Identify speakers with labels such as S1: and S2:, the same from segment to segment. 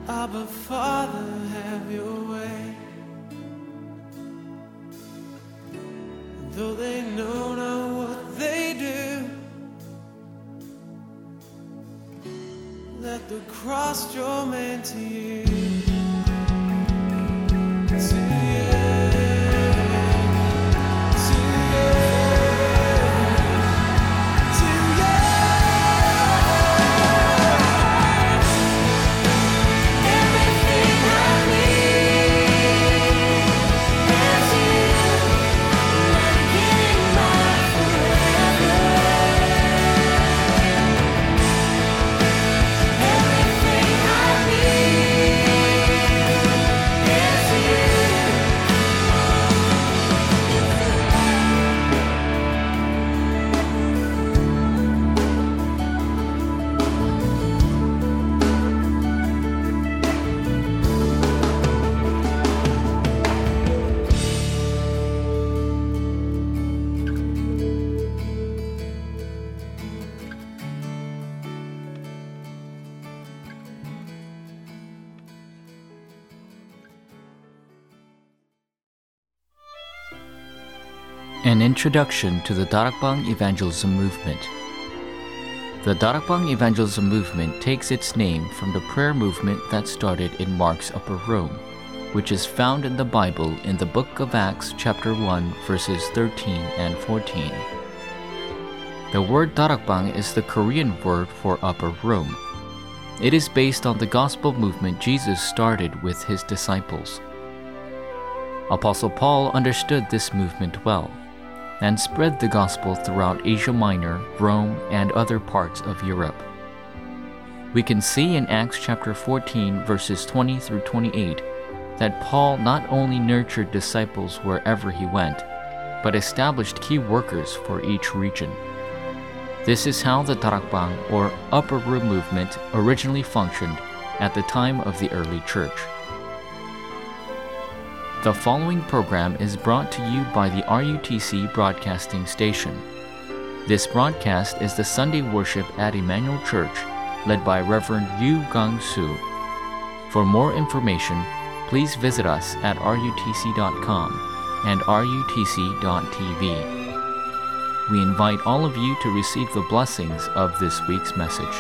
S1: Abba, Father, have your way. Though they know not what they do, let the cross draw men to you. To you.
S2: An introduction to the Darakbang Evangelism Movement. The Darakbang Evangelism Movement takes its name from the prayer movement that started in Mark's Upper Room, which is found in the Bible in the book of Acts chapter 1 verses 13 and 14. The word Darakbang is the Korean word for upper room. It is based on the gospel movement Jesus started with his disciples. Apostle Paul understood this movement well and spread the gospel throughout Asia Minor, Rome, and other parts of Europe. We can see in Acts chapter 14 verses 20 through 28 that Paul not only nurtured disciples wherever he went, but established key workers for each region. This is how the Darakbang or upper room movement originally functioned at the time of the early church. The following program is brought to you by the RUTC Broadcasting Station. This broadcast is the Sunday worship at Emmanuel Church, led by Reverend Yu Gang-soo. For more information, please visit us at rutc.com and rutc.tv. We invite all of you to receive the blessings of this week's message.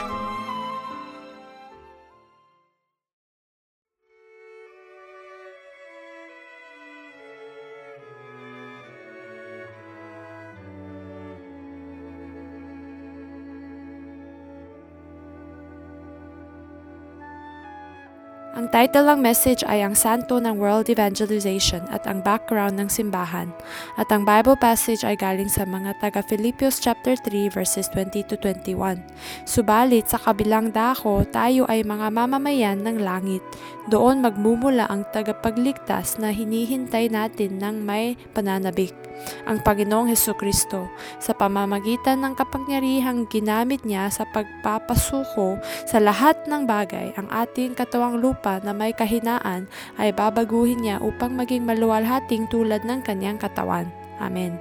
S3: Ang title ng message ay Ang Santo ng World Evangelization at ang background ng simbahan. At ang Bible passage ay galing sa mga taga-Philippians chapter 3 verses 20 to 21. Subalit sa kabilang dako, tayo ay mga mamamayan ng langit. Doon magmumula ang tagapagligtas na hinihintay natin ng may pananabik, ang Panginoong Hesukristo, sa pamamagitan ng kapangyarihang ginamit niya sa pagpapasuko sa lahat ng bagay. Ang ating katawang lupa na may kahinaan ay babaguhin niya upang maging maluwalhating tulad ng kanyang katawan. Amen.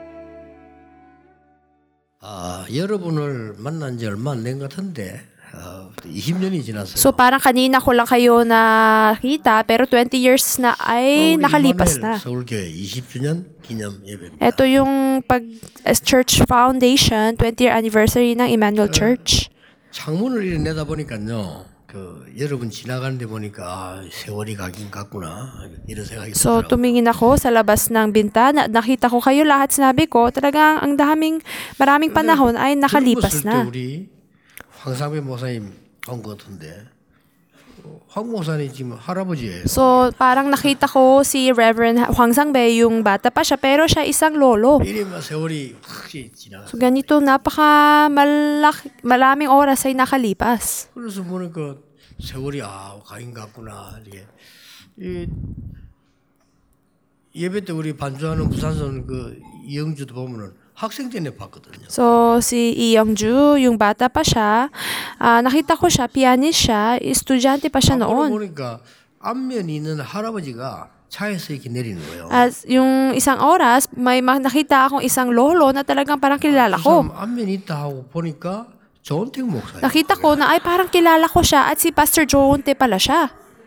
S4: 여러분을 만난 지 얼마 안 된 것 같은데 20년이 지났어요.
S3: So parang kanina ko lang kayo nakita pero 20 years na ay nakalipas na.
S4: 서울교회 20주년 기념 예배.
S3: Ito yung church foundation 20th anniversary ng Emmanuel Church.
S4: 창문을 이렇게 내다보니까요. 여러분 지나가는데 보니까 세월이 가긴 갔구나 이런 생각이
S3: So
S4: 들더라고요.
S3: tumingin ako sa labas ng bintana at nakita ko kayo lahat. Sinabi ko talagang ang maraming panahon ay nakalipas na.
S4: 우리 황상배 목사님 온 것 같은데 황 목사님 지금 할아버지예요.
S3: So parang nakita ko si Reverend Hwang Sang-bae, yung bata pa siya pero siya isang lolo.
S4: 이래만 세월이 확 지나갔어요.
S3: So ganito maraming oras ay nakalipas.
S4: 그래서 보니까 세월이 가긴 갔구나. 이게 예배 때 우리 반주하는 부산선 이영주도 보면은 학생 때문에 봤거든요.
S3: So si Youngju, yung bata pa siya, nakita ko siya, pianist siya, estudyante pa siya noon.
S4: 보니까 앞면에 있는 할아버지가 차에서 이렇게 내리는 거예요.
S3: As yung isang oras, may nakita akong isang lolo na talagang parang kilala ko.
S4: 앞면에 있다 하고 보니까 조은택 목사님.
S3: Nakita ko na ay parang kilala ko siya at si Pastor Joonte pala siya.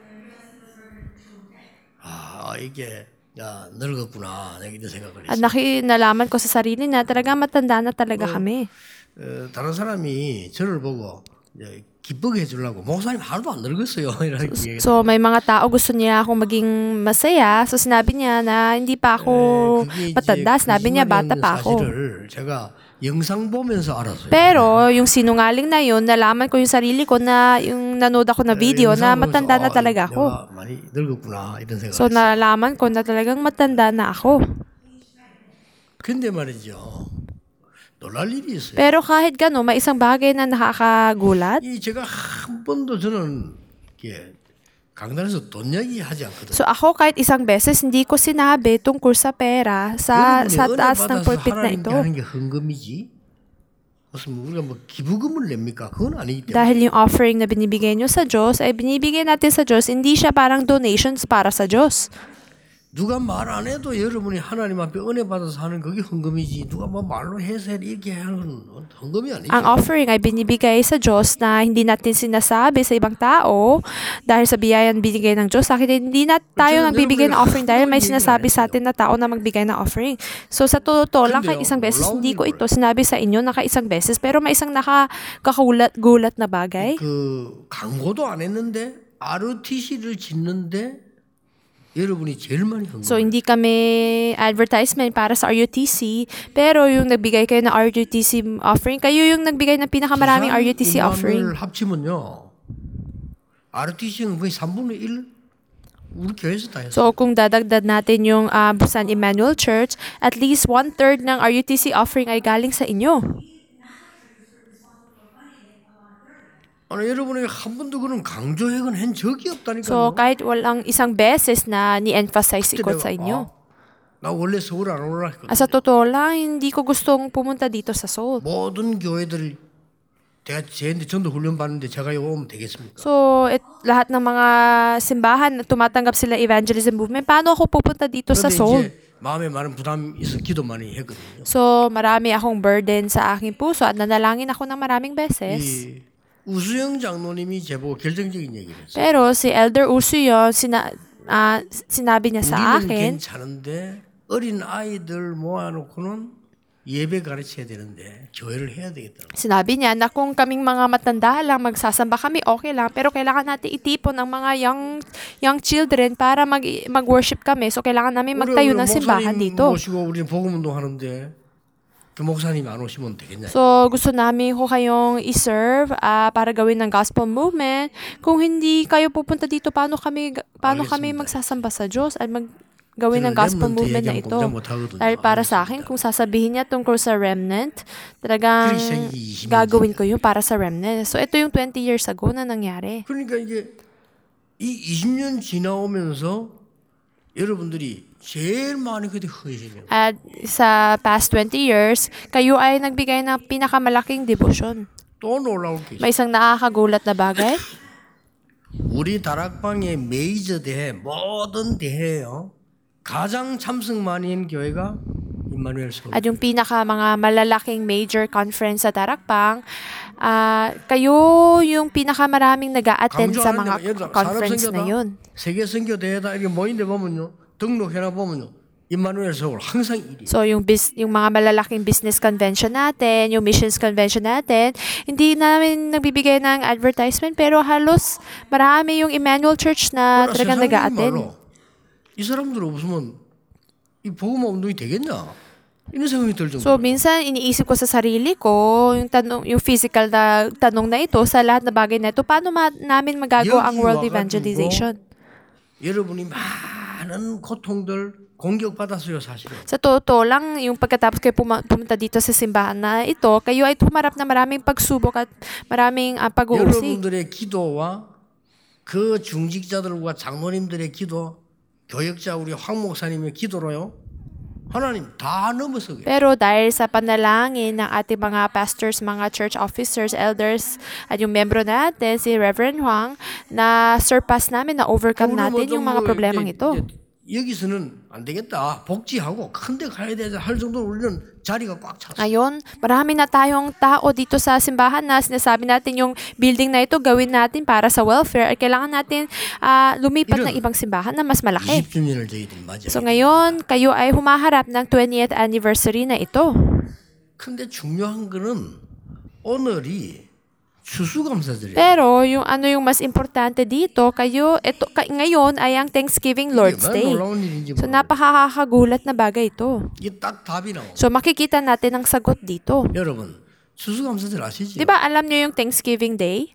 S4: 이게 야 늙었구나. 내가 이런 생각을
S3: At
S4: 했어요.
S3: nalaman ko sa sarili na talaga matanda na talaga kami.
S4: 다른 사람이 저를 보고 이제 기쁘게 해주려고 목사님 하나도 안 늙었어요. 이렇게 얘기해요.
S3: So may mga tao gusto niya akong maging masaya. So sinabi niya na hindi pa ako
S4: 그게 이제
S3: matanda. Sinabi niya bata pa ako.
S4: 사실을 제가 영상 보면서 알았어요.
S3: Pero yung sinungaling na yun, nalaman ko yung sarili ko na yung nanood ako na video na matanda na talaga ako.
S4: 내가 많이 늙었구나 이런 생각을
S3: So
S4: 했어요.
S3: nalaman ko na talagang matanda na ako.
S4: 근데 말이죠. 놀랄 일이 있어요.
S3: Pero kahit gano'n, may isang bagay na nakakagulat.
S4: 이 제가 한 번도 저는 이게 강단에서 돈 이야기 하지 않거든요.
S3: So ako kahit isang beses hindi ko sinabi tungkol sa pera sa
S4: 여러분이 은혜
S3: taas ng
S4: 받아서
S3: pulpit na
S4: 하나님께
S3: ito.
S4: 하는 게 헌금이지. 무슨 우리가 뭐 기부금을 냅니까? 그건 아니기 때문에.
S3: Dahil yung offering na binibigay nyo sa Diyos ay binibigay natin sa Diyos, hindi siya parang donations para sa Diyos.
S4: 누가 말 안 해도 여러분이 하나님 앞에 은혜 받아서 하는 그게 헌금이지. 누가 뭐 말로 해서 이렇게 하는 건 헌금이 아니죠.
S3: Ang offering ay binibigay sa Diyos na hindi natin sinasabi sa ibang tao dahil sa biyayan binigay ng Diyos. Sa akin, hindi na tayo nagbibigay ng offering dahil may sinasabi sa atin na tao na magbigay ng offering. So sa totoo lang, kahit isang beses, hindi ko ito sinabi sa inyo na kaisang beses, pero may isang nakakagulat na bagay.
S4: 그 광고도 안 했는데 ROTC를 짓는데 여러분이 제일 많이 헌금.
S3: So hindi kami advertisement para sa RUTC, pero yung nagbigay kayo ng RUTC offering, kayo yung nagbigay ng pinakamaraming RUTC offering.
S4: 합치면요. ROTC는 거의 3분의 1 우리 교회에서 다 했어요.
S3: So kung dadagdag natin yung Busan Emmanuel Church, at least 1/3 ng RUTC offering ay galing sa inyo.
S4: 아니 여러분에게 한 번도 그런 강조획은 한 적이 없다니까요.
S3: So kahit walang isang beses na ni-emphasize ko sa inyo.
S4: 나 원래 서울 안 오라 했거든.
S3: Sa totoo lang, hindi ko gustong pumunta dito sa Seoul.
S4: 모든 교회들 제가 쟤한테 전도 훈련 받는데 제가 여기 오면 되겠습니까?
S3: So, lahat ng mga simbahan na tumatanggap sila evangelism movement, paano ako pupunta dito sa
S4: 그런데
S3: Seoul?
S4: 이제 마음에 많은 부담이 있어 기도 많이 했거든요.
S3: So, marami akong burden sa aking puso at nanalangin ako ng maraming beses.
S4: 이 우수영 장로님이 제보고 결정적인 얘기를 했어요.
S3: Pero si Elder Usuyon, sinabi niya sa
S4: 우리는
S3: akin,
S4: 괜찮은데 어린 아이들 모아놓고는 예배 가르쳐야 되는데 교회를 해야 되겠다.
S3: sinabi niya na kung kaming mga matanda lang, magsasamba kami, okay lang. Pero kailangan natin itipon ang mga young children para mag-worship kami. So, kailangan namin magtayo ng simbahan dito.
S4: 모시고 우리는 복음운동 하는데 그 목사님 안 오시면 되겠냐?
S3: So, gusto namin ko kayong i-serve para gawin ng gospel movement. Kung hindi kayo pupunta dito, paano kami magsasamba sa Diyos at gawin ng gospel movement na ito? Dahil para sa akin, kung sasabihin niya tungkol sa remnant, talagang gagawin ko yun para sa remnant. So, ito yung 20 years ago na nangyari.
S4: 그러니까 이게 이 20년 지나오면서 여러분들이 제일 많이 그때 헌신해요.
S3: At sa past 20 years, kayo ay nagbigay ng pinakamalaking devotion.
S4: 또 놀라울 게 있어요.
S3: May isang nakakagulat na bagay.
S4: 우리 다락방의 메이저 대회 모든 대회요. 가장 참석 많이 한 교회가 임마누엘 서울.
S3: At yung pinaka mga malalaking major conference sa Tarakpang, kayo yung pinakamaraming nag-a-attend sa mga conference na yun.
S4: 세계 선교 대회다 이렇게 모인데 보면요. 등록해나 보면요. 임마누엘 서울 항상 1위.
S3: So yung mga malalaking business convention natin, yung missions convention natin, hindi namin nagbibigay ng advertisement pero halos marami yung Emmanuel Church na talagang nag-a-attend.
S4: 이 사람들 없으면 이 복음 운동이 되겠냐? 이런 생각이 들 정도.
S3: So minsan iniisip ko sa sarili ko yung physical na tanong na ito sa lahat na bagay na ito, paano namin magagawa ang world evangelization?
S4: 여러분이 많은 고통들 공격받았어요, 사실은.
S3: Sa totoo lang, yung pagkatapos kayo pumunta dito sa simbahan na ito, kayo ay humarap na maraming pagsubok at maraming pag-uusig.
S4: 여러분들의 기도와 그 중직자들과 장로님들의 기도, 교역자 우리 황 목사님의 기도로요. 하나님 다 넘어서게.
S3: Pero dahil sa panalangin ng ating mga pastors, mga church officers, elders, at yung membro natin, si Reverend Huang, na surpass namin, na overcome natin yung mga problemang ito.
S4: 여기서는 안 되겠다. 복지하고 큰 데 가야 되자 할 정도로 우리는 자리가 꽉 찼어.
S3: Ngayon, marami na tayong tao dito sa simbahan na sinasabi natin yung building na ito gawin natin para sa welfare at kailangan natin lumipat ng ibang simbahan na mas malaki.
S4: 20주년을 저희들이 맞이해요.
S3: So ngayon, kayo ay humaharap ng 20th anniversary na ito.
S4: 근데 중요한 거는 오늘이 추수감사절이에요.
S3: Pero yung ano yung mas importante dito, ngayon ay ang Thanksgiving Lord's
S4: 이게
S3: Day.
S4: 얼마나 놀라운 일인지
S3: So
S4: 몰라요.
S3: napakakagulat na bagay ito.
S4: 이게 딱 답이 나와.
S3: So makikita natin ang sagot dito.
S4: 여러분 추수감사절 아시죠?
S3: 'Di ba alam niyo yung Thanksgiving Day?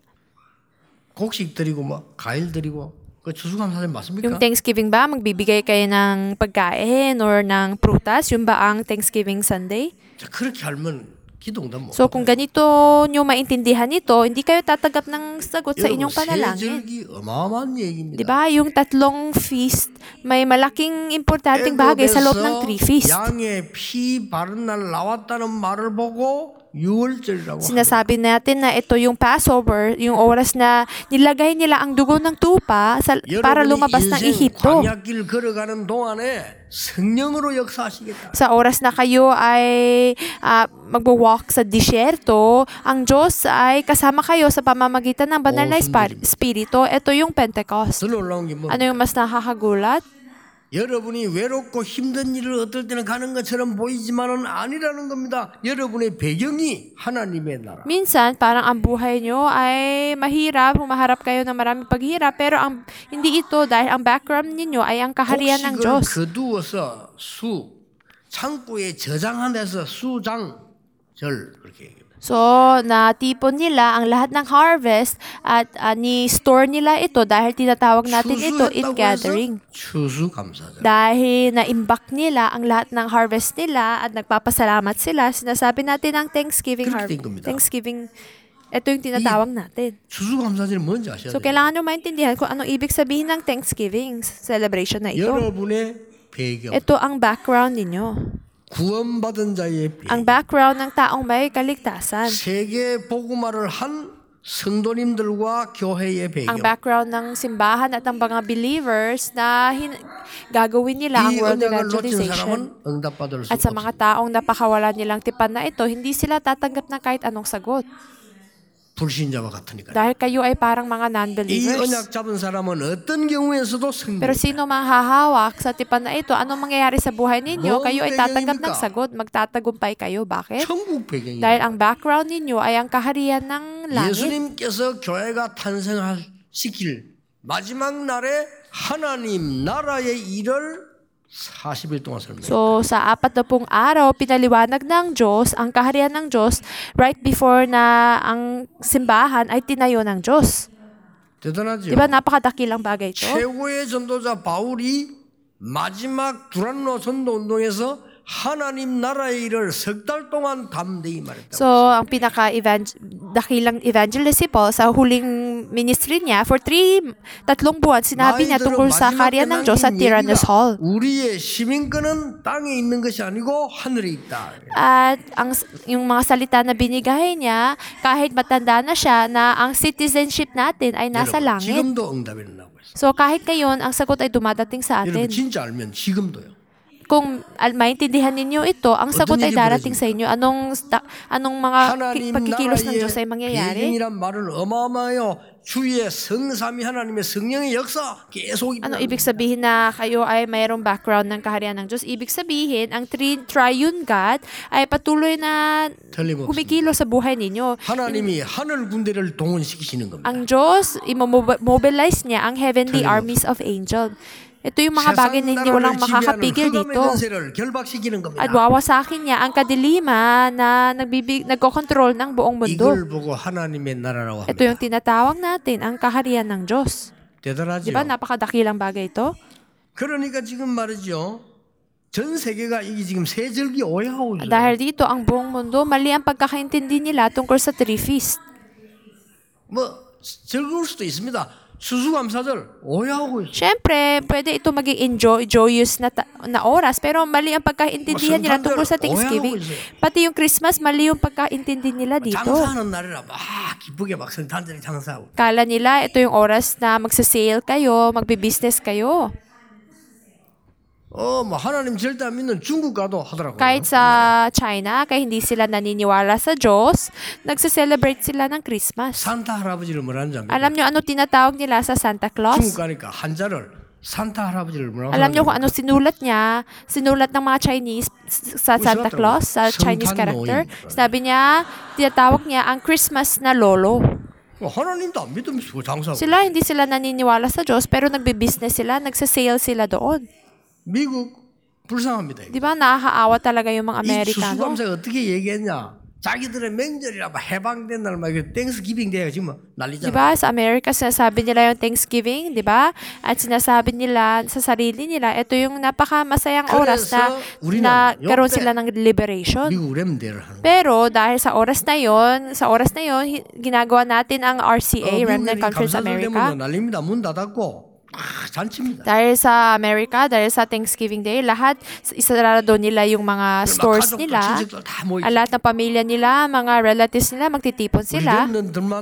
S4: 곡식 드리고 막 과일 드리고 그 추수감사절 맞습니까?
S3: Yung Thanksgiving ba, magbibigay kayo ng pagkain or ng prutas? Yun ba ang Thanksgiving Sunday?
S4: 자, 그렇게 알면 기도응답 못.
S3: So kung ganito nyo maintindihan ito, hindi kayo tatanggap ng sagot sa inyong panalangin.
S4: 세절기 어마어마한 얘기입니다.
S3: Di ba? Yung tatlong feast, may malaking importanteng bagay sa loob ng 3 feast.
S4: 양의 피 바른 날 나왔다는 말을 보고 유월절이라고
S3: Sinasabi natin na ito yung Passover, yung oras na nilagay nila ang dugo ng tupa para lumabas ng Ehipto.
S4: 광야길 걸어가는 동안에 성령으로 역사하시겠다.
S3: Sa oras na kayo ay magwo-walk sa disyerto, ang Diyos ay kasama kayo sa pamamagitan ng banal na espiritu. Ito yung Pentecost.
S4: 더 놀라운 게 뭐?
S3: Ano yung mas nakakagulat?
S4: 여러분이 외롭고 힘든 일을 어떨 때는 가는 것처럼 보이지만은 아니라는 겁니다. 여러분의 배경이 하나님의 나라.
S3: Minsan, parang ang buhay nyo ay mahirap, humaharap kayo ng maraming paghirap, pero hindi ito dahil ang background ninyo ay ang kaharian ng
S4: 곡식을
S3: Diyos.
S4: 거두어서 창고에 저장한 데서 수장절 그렇게 얘기합니다.
S3: So, natipon nila ang lahat ng harvest at ni-store nila ito dahil tinatawag natin ito ingathering.
S4: 추수감사절.
S3: Dahil naimbak nila ang lahat ng harvest nila at nagpapasalamat sila, sinasabi natin ang Thanksgiving
S4: 그렇게 된
S3: harvest.
S4: 겁니다.
S3: Thanksgiving, ito yung tinatawag natin.
S4: 추수감사절이 뭔지 아셔야
S3: So,
S4: 돼요.
S3: kailangan nyo maintindihan kung anong ibig sabihin ng Thanksgiving celebration na ito.
S4: 여러분의 배경,
S3: Ito ang background ninyo.
S4: 구원받은 자의 배경,
S3: Ang background ng taong may kaligtasan.
S4: 세계 복음화를 한 성도님들과 교회의 배경.
S3: Ang background ng simbahan at ang mga believers na gagawin nila ang
S4: 이
S3: world
S4: 언약을 놓친
S3: evangelization.
S4: 사람은 응답받을 수
S3: At sa
S4: 없습니다.
S3: mga taong napakawalan nilang tipan na ito, hindi sila tatanggap ng kahit anong sagot.
S4: 불신자와 같으니까.
S3: Dahil kayo ay parang mga
S4: 이
S3: non-believers.
S4: 언약 잡은 사람은 어떤 경우에서도
S3: Pero
S4: 승리.
S3: sino mang hahawak sa tipan na ito, anong mangyayari sa buhay ninyo,
S4: Buong
S3: kayo ay tatanggap ng
S4: 배경입니까?
S3: sagot, magtatagumpay kayo. Bakit?
S4: 천국 배경이.
S3: Dahil ang background ninyo ay ang kaharian ng langit.
S4: 예수님께서 교회가 탄생시킬 마지막 날에 하나님 나라의 일을 40일 동안 설명해요.
S3: So, sa 40 araw, pinaliwanag ng Diyos, ang kaharian ng Diyos, right before na ang simbahan ay tinayo ng Diyos.
S4: 대단하죠.
S3: Di ba napakadakilang bagay ito?
S4: 최고의 전도자 바울이 마지막 두란노 전도 운동에서 하나님 나라의 일을 석 달 동안 담대히 말했다.
S3: So, ang pinaka-dakilang evangelist si Paul sa huling ministry niya, for 3 buwan, sinabi niya tungkol sa kaharian ng Diyos sa Tyrannus Hall.
S4: 우리의 시민권은 땅에 있는 것이 아니고 하늘에 있다.
S3: At yung mga salita na binigay niya, kahit matanda na siya, na ang citizenship natin ay nasa
S4: 여러분,
S3: langit.
S4: 지금도 응답이 나오고 있어요.
S3: So, kahit ngayon, ang sagot ay dumadating sa
S4: 여러분
S3: atin.
S4: 진짜 알면 지금도요.
S3: Kung maintindihan ninyo ito, ang sagot ay darating sa inyo. Anong mga
S4: 하나님
S3: pagkikilos ng Diyos ay
S4: 나라의
S3: mangyayari?
S4: 배경이란 말은 어마어마해요. 주의 성삼위 하나님의 성령의 역사 계속
S3: Ano
S4: 일어나는
S3: ibig sabihin na kayo ay mayroong background ng kaharian ng Diyos? Ibig sabihin, ang triune God ay patuloy na
S4: 틀림없습니다.
S3: kumikilos sa buhay ninyo.
S4: 하나님이 하늘 군대를 동원시키시는 겁니다.
S3: Ang Diyos, mobilize niya ang heavenly
S4: 틀림없습니다.
S3: armies of angels. Ito yung mga bagay na hindi walang makakapigil dito.
S4: 전세를 결박시키는 겁니다.
S3: At wawasakin niya ang kadiliman na nagkokontrol ng buong mundo.
S4: 이걸 보고 하나님의 나라라고
S3: Ito yung
S4: 합니다.
S3: tinatawag natin, ang kaharian ng Diyos.
S4: 대단하죠.
S3: Di ba napakadakilang bagay ito?
S4: 그러니까 지금 말이죠. 전 세계가 이게 지금 세절기 오해하고 있어요.
S3: Dahil dito, ang buong mundo, mali ang pagkakaintindi nila tungkol sa 3 feast.
S4: 뭐 즐거울 수도 있습니다. 수수감사절 오해하고 있어요.
S3: Siyempre, pwede ito maging joyous na oras, pero mali ang pagkaintindihan nila tungkol sa Thanksgiving. Pati yung Christmas, mali yung pagkaintindi nila dito.
S4: 장사하는 날이라 막 기쁘게 막 성탄절에 장사하고.
S3: Kala nila, ito yung oras na magsa-sale kayo, magbe-business kayo.
S4: 뭐 하나님 절대 안 믿는 중국 가도 하더라고요.
S3: Kahit sa China, kaya hindi sila naniniwala sa Diyos, nagse-celebrate sila ng Christmas.
S4: 산타 할아버지를 뭐라는지 압니까?
S3: Alam nyo ano tinatawag nila sa Santa
S4: 중국
S3: Claus?
S4: 가니까 한자를 산타 할아버지를 뭐라고
S3: Alam nyo
S4: 하는지
S3: kung ano sinulat niya? Sinulat ng mga Chinese sa Santa Claus, sa Chinese character. Sabi niya, tinatawag niya ang Christmas na lolo.
S4: 하나님도 안 믿으면서 장사하고
S3: Hindi sila naniniwala sa Diyos, pero nagbe-business sila, nagsa-sale sila doon.
S4: 미국 불쌍합니다.
S3: Di ba, nakakaawa talaga yung mga
S4: 이
S3: Amerikano?
S4: 추수감사가 어떻게 얘기했냐? 자기들의 명절이라 막 해방된 날 막 땡스기빙 데이가 지금
S3: Di
S4: 난리잖아.
S3: ba, sa America, sinasabi nila yung Thanksgiving, di ba? At sinasabi nila sa sarili nila, ito yung napakamasayang oras na karoon sila ng liberation.
S4: 미국 렘데를 하는.
S3: Pero dahil sa oras na yon, ginagawa natin ang RCA, Remnant Conference America.
S4: 난립니다. 문 닫았고 잔치입니다.
S3: Dahil sa America, dahil sa Thanksgiving Day, lahat isarado nila yung mga stores nila. Ang lahat ng pamilya nila, mga relatives nila, magtitipon sila.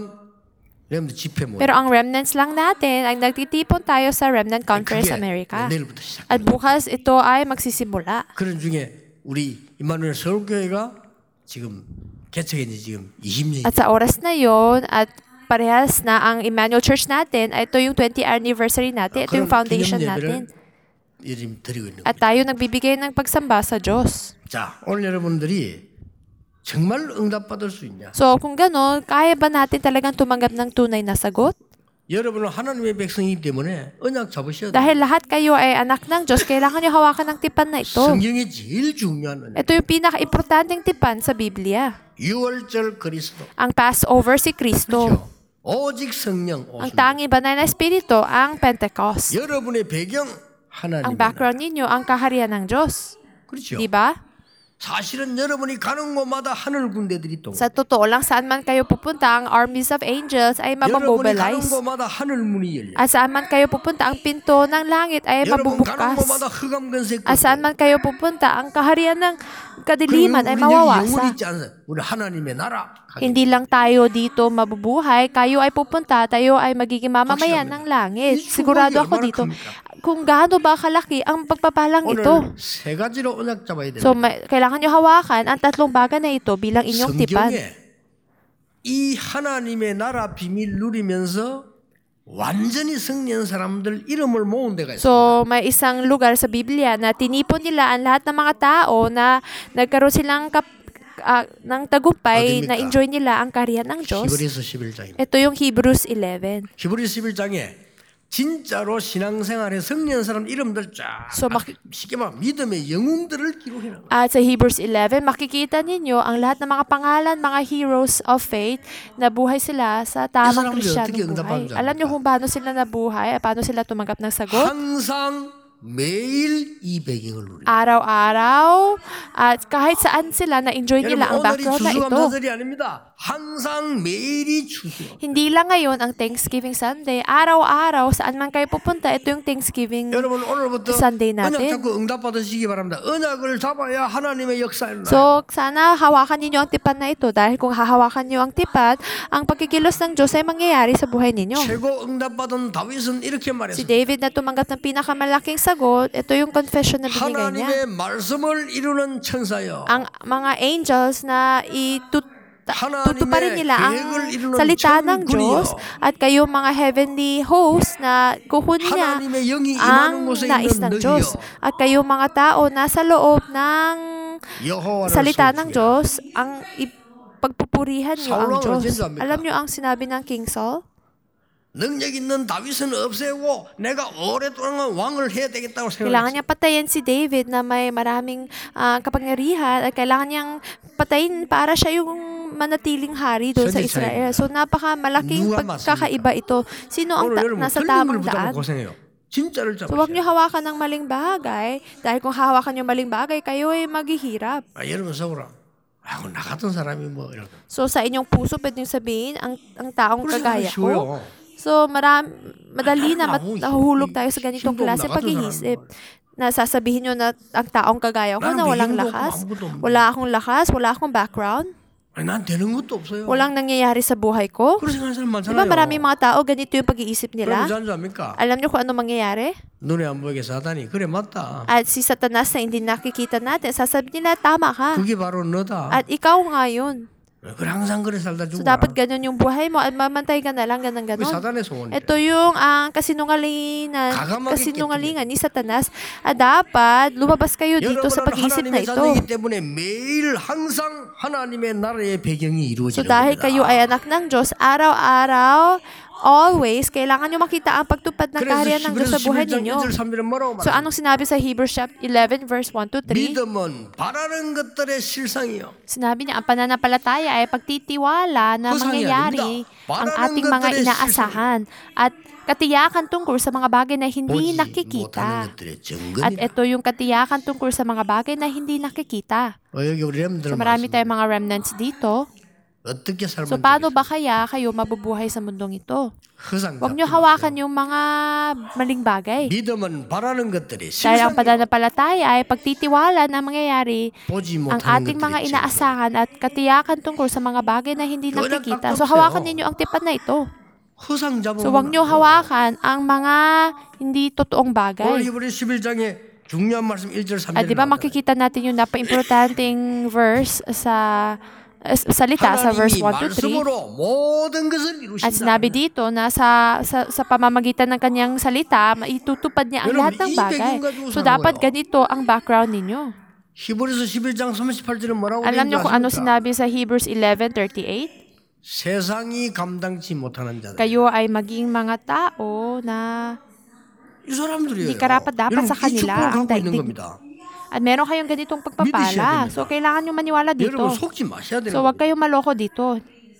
S4: 렘드 집회 모임.
S3: Pero ang remnants lang natin, ay nagtitipon tayo sa Remnant Conference America.
S4: 내일부터 시작.
S3: At bukas ito ay magsisimula.
S4: 그런 중에 우리 임마누엘 서울교회가 지금 개척한 지 지금 20년.
S3: At sa oras na yon, at parehas na ang Emmanuel Church natin, ito yung 20th anniversary natin, ito yung foundation natin.
S4: 요즘 드리고 있는
S3: At tayo nagbibigay ng pagsamba sa Diyos.
S4: 자, 오늘 여러분들이 정말 응답받을 수 있냐?
S3: So kung gano'n, kaya ba natin talagang tumanggap ng tunay na sagot?
S4: 여러분은 하나님의 백성이기 때문에 언약 잡으셔야 돼요.
S3: Dahil lahat kayo ay anak ng Diyos, kailangan niyo hawakan ng tipan na ito.
S4: 성경의 제일 중요한 언약.
S3: Ito yung pinaka-importanting tipan sa Biblia.
S4: 유월절 그리스도.
S3: Ang Passover si Kristo.
S4: 그렇죠? 오직 성령
S3: Ang
S4: 오순.
S3: tangi banal na Espiritu, ang Pentecost.
S4: 여러분의 배경
S3: Ang
S4: 하나님.
S3: background ninyo, ang kaharian ng Diyos.
S4: 그렇죠.
S3: Di ba?
S4: 사실은 여러분이 가는 곳마다 하늘 군대들이 또.
S3: Sa totoo lang, saan man kayo pupunta, ang armies of angels ay
S4: 여러분이 가는
S3: mabamobilize.
S4: 곳마다 하늘 문이 열려.
S3: At saan man kayo pupunta, ang pinto ng langit ay
S4: 여러분 가는
S3: mabubukas.
S4: 곳마다 흑암근색.
S3: At saan man kayo pupunta, ang kaharian ng
S4: 그리고
S3: kadiliman ay
S4: 우리 여기 영혼이
S3: mawawasa.
S4: 있지 않아요. 우리 하나님의 나라.
S3: Hindi lang tayo dito mabubuhay, kayo ay pupunta, tayo ay magiging mamamayan ng langit. Sigurado ako dito. Kung gaano ba kalaki ang pagpapalang ito.
S4: 오늘 세 가지로 언약 잡아야 됩니다.
S3: So, kailangan nyo hawakan ang tatlong bagay na ito bilang inyong tipan.
S4: 성경에 이 하나님의 나라 비밀 누리면서 완전히 승리한 사람들 이름을 모은 데가 있어요.
S3: So, may isang lugar sa Biblia na tinipon nila ang lahat ng mga tao na nagkaroon silang ng tagumpay na enjoy nila ang kaharian ng Diyos.
S4: 히브리서 11장입니다.
S3: Ito yung Hebrews 11.
S4: 히브리서 11장에 진짜로 신앙생활에 승리한 사람 이름들 쫙
S3: So,
S4: 쉽게 말 믿음의 영웅들을 기록해놔.
S3: At sa Hebrews 11, makikita ninyo ang lahat ng mga pangalan, mga heroes of faith, na buhay sila sa tamang Kristiyanong buhay. Alam niyo kung paano sila nabuhay at paano sila tumanggap ng sagot?
S4: 항상 매일 이 배경을 누려.
S3: Araw-araw, at kahit saan sila, na-enjoy nila ang
S4: 여러분 오늘이
S3: background na ito.
S4: 추수감사절이 아닙니다. 항상 매일이 추수.
S3: Hindi lang ngayon ang Thanksgiving Sunday. Araw-araw, saan man kayo pupunta, ito yung Thanksgiving
S4: 여러분 오늘부터
S3: Sunday
S4: 언약
S3: natin.
S4: 잡고 응답 받으시기 바랍니다. 언약을 잡아야 하나님의 역사를
S3: So, sana hawakan ninyo ang tipan na ito dahil kung hahawakan niyo ang tipan, ang pagkikilos ng Diyos ay mangyayari sa buhay ninyo.
S4: 최고 응답 받은 다윗은 이렇게
S3: Si
S4: 말했습니다.
S3: David na tumanggap ng pinakamalaking sagot, ito yung confession na binigay niya.
S4: 하나님의 말씀을 이루는 천사여.
S3: Ang mga angels na tutuparin nila ang salita ng Diyos at kayong mga heavenly hosts na kukunin niya
S4: 하나님의 영이
S3: ang
S4: 임하는 곳에
S3: nais
S4: 있는
S3: ng Diyos.
S4: 너희여
S3: At kayong mga tao nasa loob ng
S4: 여호와를
S3: salita ng
S4: 섬기라.
S3: Diyos, ang pagpupurihan niyo ang
S4: 사울왕을
S3: Diyos.
S4: 진짜합니까?
S3: Alam niyo ang sinabi ng King Saul?
S4: 능력 있는 다윗은 없애고 내가 오랫동안 왕을 해야 되겠다고
S3: Kailangan
S4: 생각했어요.
S3: niyang patayin si David na may maraming kapangyarihan at kailangan niyang patayin para siya yung manatiling hari doon sa Israel. So napakamalaking pagkakaiba ito. Sino ang
S4: 오늘 여러분
S3: nasa
S4: 틀린 걸
S3: tamang
S4: 붙잡고
S3: daan?
S4: 고생해요. 진짜를
S3: So huwag niyo
S4: 잡으세요.
S3: hawakan ng maling bagay dahil kung hawakan niyo maling bagay, kayo ay maghihirap.
S4: 여러분 서울아, 나 같은 사람이 뭐 이런.
S3: So sa inyong puso, pwede niyo sabihin, ang taong kagaya ko.
S4: 쉬워요.
S3: So madali na nahuhulog tayo sa ganitong klase pag-iisip. Nasasabihin nyo na ang taong kagaya ko na walang lakas, wala akong background.
S4: 난 되는 것도 없어요.
S3: Walang nangyayari sa buhay ko.
S4: 그런 생각하는 사람
S3: Di
S4: 많잖아요.
S3: ba maraming mga tao, ganito yung pag-iisip
S4: 그럼
S3: nila?
S4: 무슨 줄 압니까?
S3: Alam niyo kung ano mangyayari?
S4: 눈에 안 보이게 사단이 그래 맞다.
S3: At si Satanas na hindi nakikita natin, sasabihin nila, tama ka.
S4: 그게 바로 너다.
S3: At ikaw nga yun.
S4: 그래 항상 그래 살다
S3: So,
S4: 죽어.
S3: dapat ganun yung buhay mo at mamantay ka na lang, ganun.
S4: 그 사단의 소원이래.
S3: Ito yung ang kasinungalingan ni Satanas. At dapat lumabas kayo dito sa
S4: 여러분은
S3: pag-iisip na
S4: 하나님의
S3: ito.
S4: 자녀이기 때문에 매일 항상 하나님의 나라의 배경이
S3: So
S4: 이루어지는
S3: dahil
S4: 겁니다.
S3: kayo ay anak ng Diyos, araw-araw, always, kailangan nyo makita ang pagtupad ng
S4: 그래서
S3: kaharian ng Diyos sa buhay
S4: 11장
S3: ninyo.
S4: 1절 3절은 뭐라고
S3: So
S4: 말합니까?
S3: anong sinabi sa Hebrews chapter 11 verse 1 to 3?
S4: 믿음은 바라는 것들의 실상이요.
S3: Sinabi niya, ang pananampalataya ay pagtitiwala na
S4: Husang
S3: mangyayari
S4: yan,
S3: ang
S4: Para
S3: ating
S4: ng
S3: mga
S4: 것들의
S3: inaasahan at katiyakan tungkol sa mga bagay na hindi
S4: 보지
S3: nakikita.
S4: 못하는 것들의
S3: At
S4: 증거입니다.
S3: ito yung katiyakan tungkol sa mga bagay na hindi nakikita.
S4: 여기 우리 렘들
S3: So marami tayong mga remnants dito.
S4: 어떻게 살면
S3: So paano ba kaya kayo mabubuhay sa mundong ito?
S4: 허상
S3: Huwag nyo hawakan yung mga maling bagay.
S4: 믿음은 바라는 것들이
S3: Dahil ang
S4: 실상이요.
S3: pananampalataya ay pagtitiwala na mangyayari
S4: 보지
S3: ang
S4: 못하는
S3: ating mga
S4: 것들의 증거.
S3: inaasahan at katiyakan tungkol sa mga bagay na hindi
S4: Wala
S3: nakikita.
S4: kang
S3: So
S4: tapos
S3: hawakan
S4: sa'yo.
S3: ninyo ang tipan na ito.
S4: 허상 잡으면
S3: So huwag nyo hawakan ang mga hindi totoong
S4: 오늘
S3: bagay.
S4: 히브리 11장에 중요한 말씀 1절 3절
S3: At di ba makikita natin yung napaka-importanting verse sa salita sa verse 1 to 3.
S4: 말씀으로 모든 것을
S3: At
S4: 이루신다.
S3: sinabi dito na sa pamamagitan ng kanyang salita, maitutupad niya ang
S4: Yun,
S3: lahat ng
S4: 이
S3: bagay.
S4: 배경 가지고
S3: So
S4: 사는
S3: dapat
S4: 거예요.
S3: ganito ang background ninyo.
S4: 히브리서 11장 38절은 뭐라고
S3: Alam niyo kung ano
S4: 되어 있습니까?
S3: sinabi sa Hebrews 11:38?
S4: 세상이 감당치 못하는 자들.
S3: Kayo ay maging mga tao na
S4: 이 사람들이에요.
S3: Hindi karapat-dapat sa
S4: 여러분, 이
S3: kanila
S4: 축복을
S3: ang
S4: 갖고 있는
S3: daigdig.
S4: 겁니다.
S3: at meron kayong ganitong
S4: 믿으셔야
S3: pagpapala.
S4: 됩니다.
S3: So kailangan nyo maniwala dito.
S4: 여러분 속지 마셔야 되는
S3: So wag
S4: 겁니다.
S3: kayong maloko dito.